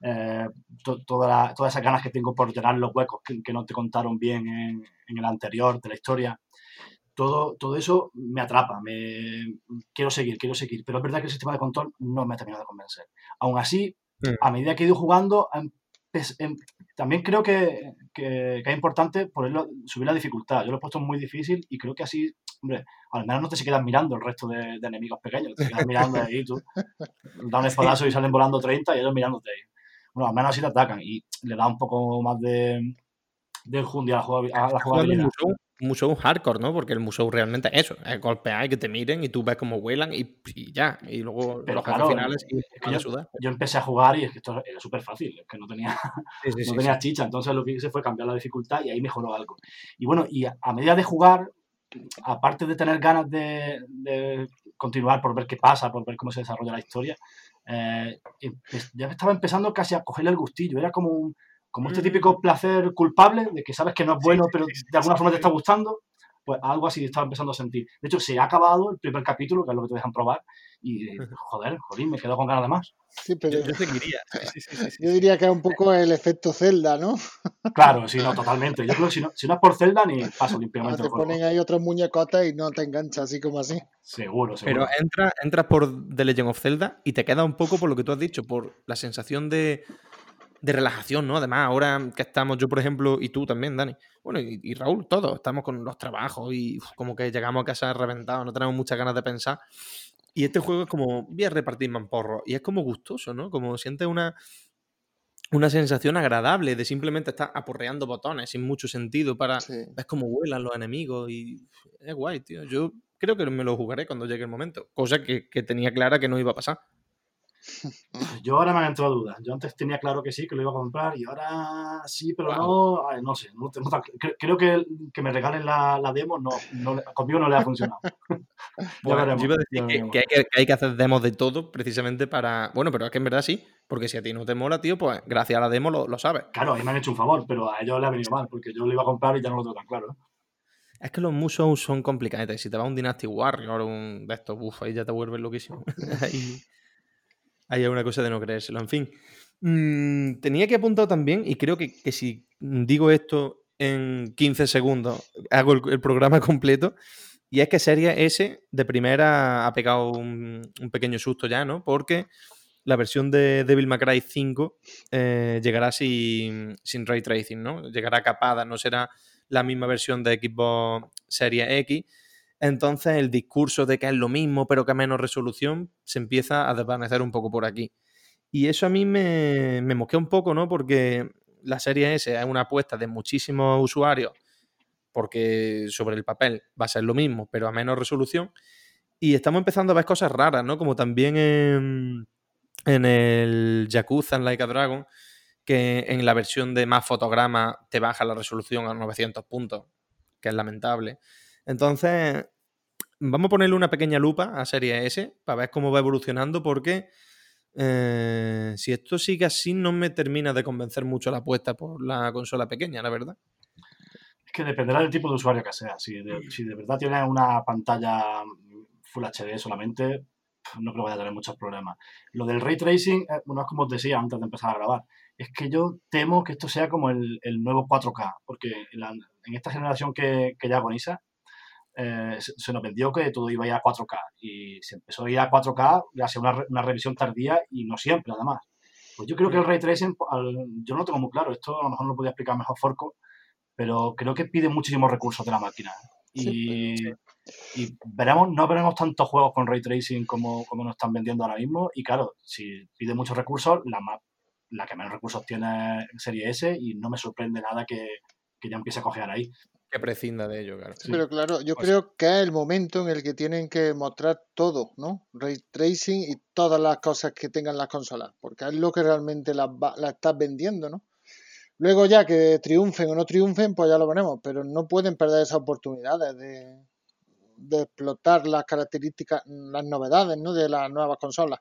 Speaker 3: todas esas ganas que tengo por llenar los huecos que no te contaron bien en el anterior de la historia, todo eso me atrapa, quiero seguir, pero es verdad que el sistema de control no me ha terminado de convencer. Aún así, a medida que he ido jugando, también creo que es importante subir la dificultad. Yo lo he puesto muy difícil y creo que así, hombre, al menos no te se quedan mirando el resto de enemigos pequeños, te quedas mirando ahí, tú das un espadazo y salen volando 30 y ellos mirándote ahí. Bueno, al menos así te atacan y le da un poco más de enjundia a la jugabilidad.
Speaker 2: Musou hardcore, ¿no? Porque el Musou realmente es eso, es golpear y que te miren y tú ves cómo vuelan y ya. Y luego
Speaker 3: pero
Speaker 2: los
Speaker 3: claro,
Speaker 2: finales
Speaker 3: es que yo empecé a jugar y es que esto era súper fácil, es que no tenía chicha, entonces lo que hice fue cambiar la dificultad y ahí mejoró algo. Y bueno, y a medida de jugar, aparte de tener ganas de continuar por ver qué pasa, por ver cómo se desarrolla la historia, ya estaba empezando casi a cogerle el gustillo, era como este típico placer culpable de que sabes que no es bueno, pero de alguna forma te está gustando, pues algo así estaba empezando a sentir. De hecho, se ha acabado el primer capítulo, que es lo que te dejan probar, y jolín, me quedo con ganas de más.
Speaker 4: Sí, pero
Speaker 2: yo seguiría.
Speaker 4: Yo diría que es un poco el efecto Zelda, ¿no?
Speaker 3: Claro, sí, no, totalmente. Yo creo que si no es por Zelda, ni paso limpiamente.
Speaker 4: Te ponen ahí otros muñecotas y no te enganchas así como así.
Speaker 3: Seguro.
Speaker 2: Pero entras por The Legend of Zelda y te queda un poco por lo que tú has dicho, por la sensación de relajación, ¿no? Además, ahora que estamos, yo por ejemplo, y tú también, Dani, bueno, y Raúl, todos estamos con los trabajos y como que llegamos a casa reventados, no tenemos muchas ganas de pensar. Y este juego es como, voy a repartir mamporros. Y es como gustoso, ¿no? Como sientes una sensación agradable de simplemente estar aporreando botones sin mucho sentido para... Ves cómo vuelan los enemigos y es guay, tío. Yo creo que me lo jugaré cuando llegue el momento. Cosa que tenía clara que no iba a pasar.
Speaker 3: Yo ahora me han entrado dudas. Yo antes tenía claro que sí, que lo iba a comprar y ahora sí, pero no, no sé. Creo que me regalen la demo, conmigo no le ha funcionado.
Speaker 2: Pues yo iba a decir que hay que hacer demos de todo precisamente para... Bueno, pero es que en verdad sí, porque si a ti no te mola, tío, pues gracias a la demo lo sabes.
Speaker 3: Claro, ahí me han hecho un favor, pero a ellos les ha venido mal, porque yo lo iba a comprar y ya no lo tengo tan claro.
Speaker 2: Es que los Musou son complicados. Si te va un Dynasty Warrior o un de estos, ahí ya te vuelves loquísimo. Ahí hay una cosa de no creérselo. En fin, tenía que apuntar también, y creo que si digo esto en 15 segundos, hago el programa completo, y es que Series S de primera ha pegado un pequeño susto ya, ¿no? Porque la versión de Devil May Cry 5 llegará sin Ray Tracing, ¿no? Llegará capada, no será la misma versión de Xbox Series X. Entonces el discurso de que es lo mismo pero que a menos resolución se empieza a desvanecer un poco por aquí. Y eso a mí me mosquea un poco, ¿no? Porque la serie S es una apuesta de muchísimos usuarios porque sobre el papel va a ser lo mismo pero a menos resolución. Y estamos empezando a ver cosas raras, ¿no? Como también en el Yakuza Like a Dragon, que en la versión de más fotogramas te baja la resolución a 900 puntos, que es lamentable. Entonces, vamos a ponerle una pequeña lupa a Serie S para ver cómo va evolucionando, porque si esto sigue así no me termina de convencer mucho la apuesta por la consola pequeña, la verdad.
Speaker 3: Es que dependerá del tipo de usuario que sea. Si de verdad tienes una pantalla Full HD solamente, no creo que vaya a tener muchos problemas. Lo del Ray Tracing, bueno, es como os decía antes de empezar a grabar, es que yo temo que esto sea como el nuevo 4K, porque en esta generación que ya agoniza, se nos vendió que todo iba a ir a 4K y se empezó a ir a 4K gracias a una revisión tardía y no siempre, además. Pues yo creo que el Ray Tracing, yo no lo tengo muy claro, esto a lo mejor lo podía explicar mejor Forco, pero creo que pide muchísimos recursos de la máquina. Y no veremos tantos juegos con Ray Tracing como nos están vendiendo ahora mismo. Y claro, si pide muchos recursos, la que menos recursos tiene Serie S, y no me sorprende nada que ya empiece a cojear ahí.
Speaker 2: Que prescinda de ello, claro.
Speaker 4: Sí. Pero claro, yo creo que es el momento en el que tienen que mostrar todo, ¿no? Ray Tracing y todas las cosas que tengan las consolas, porque es lo que realmente las estás vendiendo, ¿no? Luego ya que triunfen o no triunfen, pues ya lo veremos, pero no pueden perder esas oportunidades de explotar las características, las novedades, ¿no? De las nuevas consolas.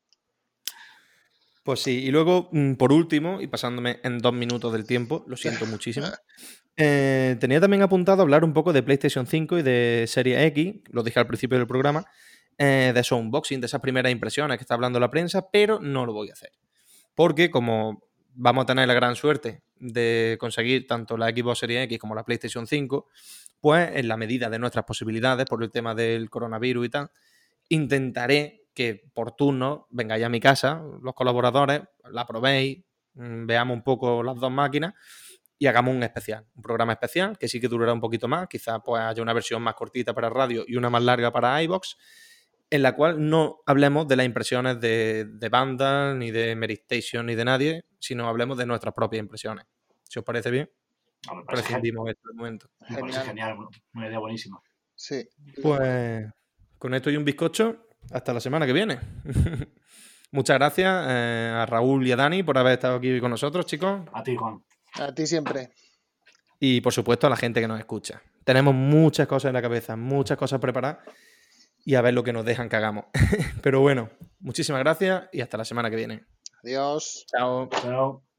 Speaker 2: Pues sí, y luego, por último, y pasándome en 2 minutos del tiempo, lo siento muchísimo, tenía también apuntado a hablar un poco de PlayStation 5 y de Serie X, lo dije al principio del programa, de esos unboxing, de esas primeras impresiones que está hablando la prensa, pero no lo voy a hacer. Porque como vamos a tener la gran suerte de conseguir tanto la Xbox Series X como la PlayStation 5, pues en la medida de nuestras posibilidades, por el tema del coronavirus y tal, intentaré que por turno vengáis a mi casa, los colaboradores, la probéis, veamos un poco las dos máquinas y hagamos un especial, un programa especial que sí que durará un poquito más, quizás pues haya una versión más cortita para radio y una más larga para iVoox, en la cual no hablemos de las impresiones de Vandal, ni de Meristation, ni de nadie, sino hablemos de nuestras propias impresiones. Si os parece bien, prescindimos de este momento.
Speaker 3: Me parece genial, una idea buenísima.
Speaker 4: Sí.
Speaker 2: Pues con esto y un bizcocho, hasta la semana que viene. Muchas gracias a Raúl y a Dani por haber estado aquí con nosotros, chicos.
Speaker 3: A ti, Juan.
Speaker 4: A ti siempre.
Speaker 2: Y por supuesto a la gente que nos escucha. Tenemos muchas cosas en la cabeza, muchas cosas preparadas y a ver lo que nos dejan que hagamos. Pero bueno, muchísimas gracias y hasta la semana que viene.
Speaker 4: Adiós.
Speaker 2: Chao.
Speaker 3: Chao.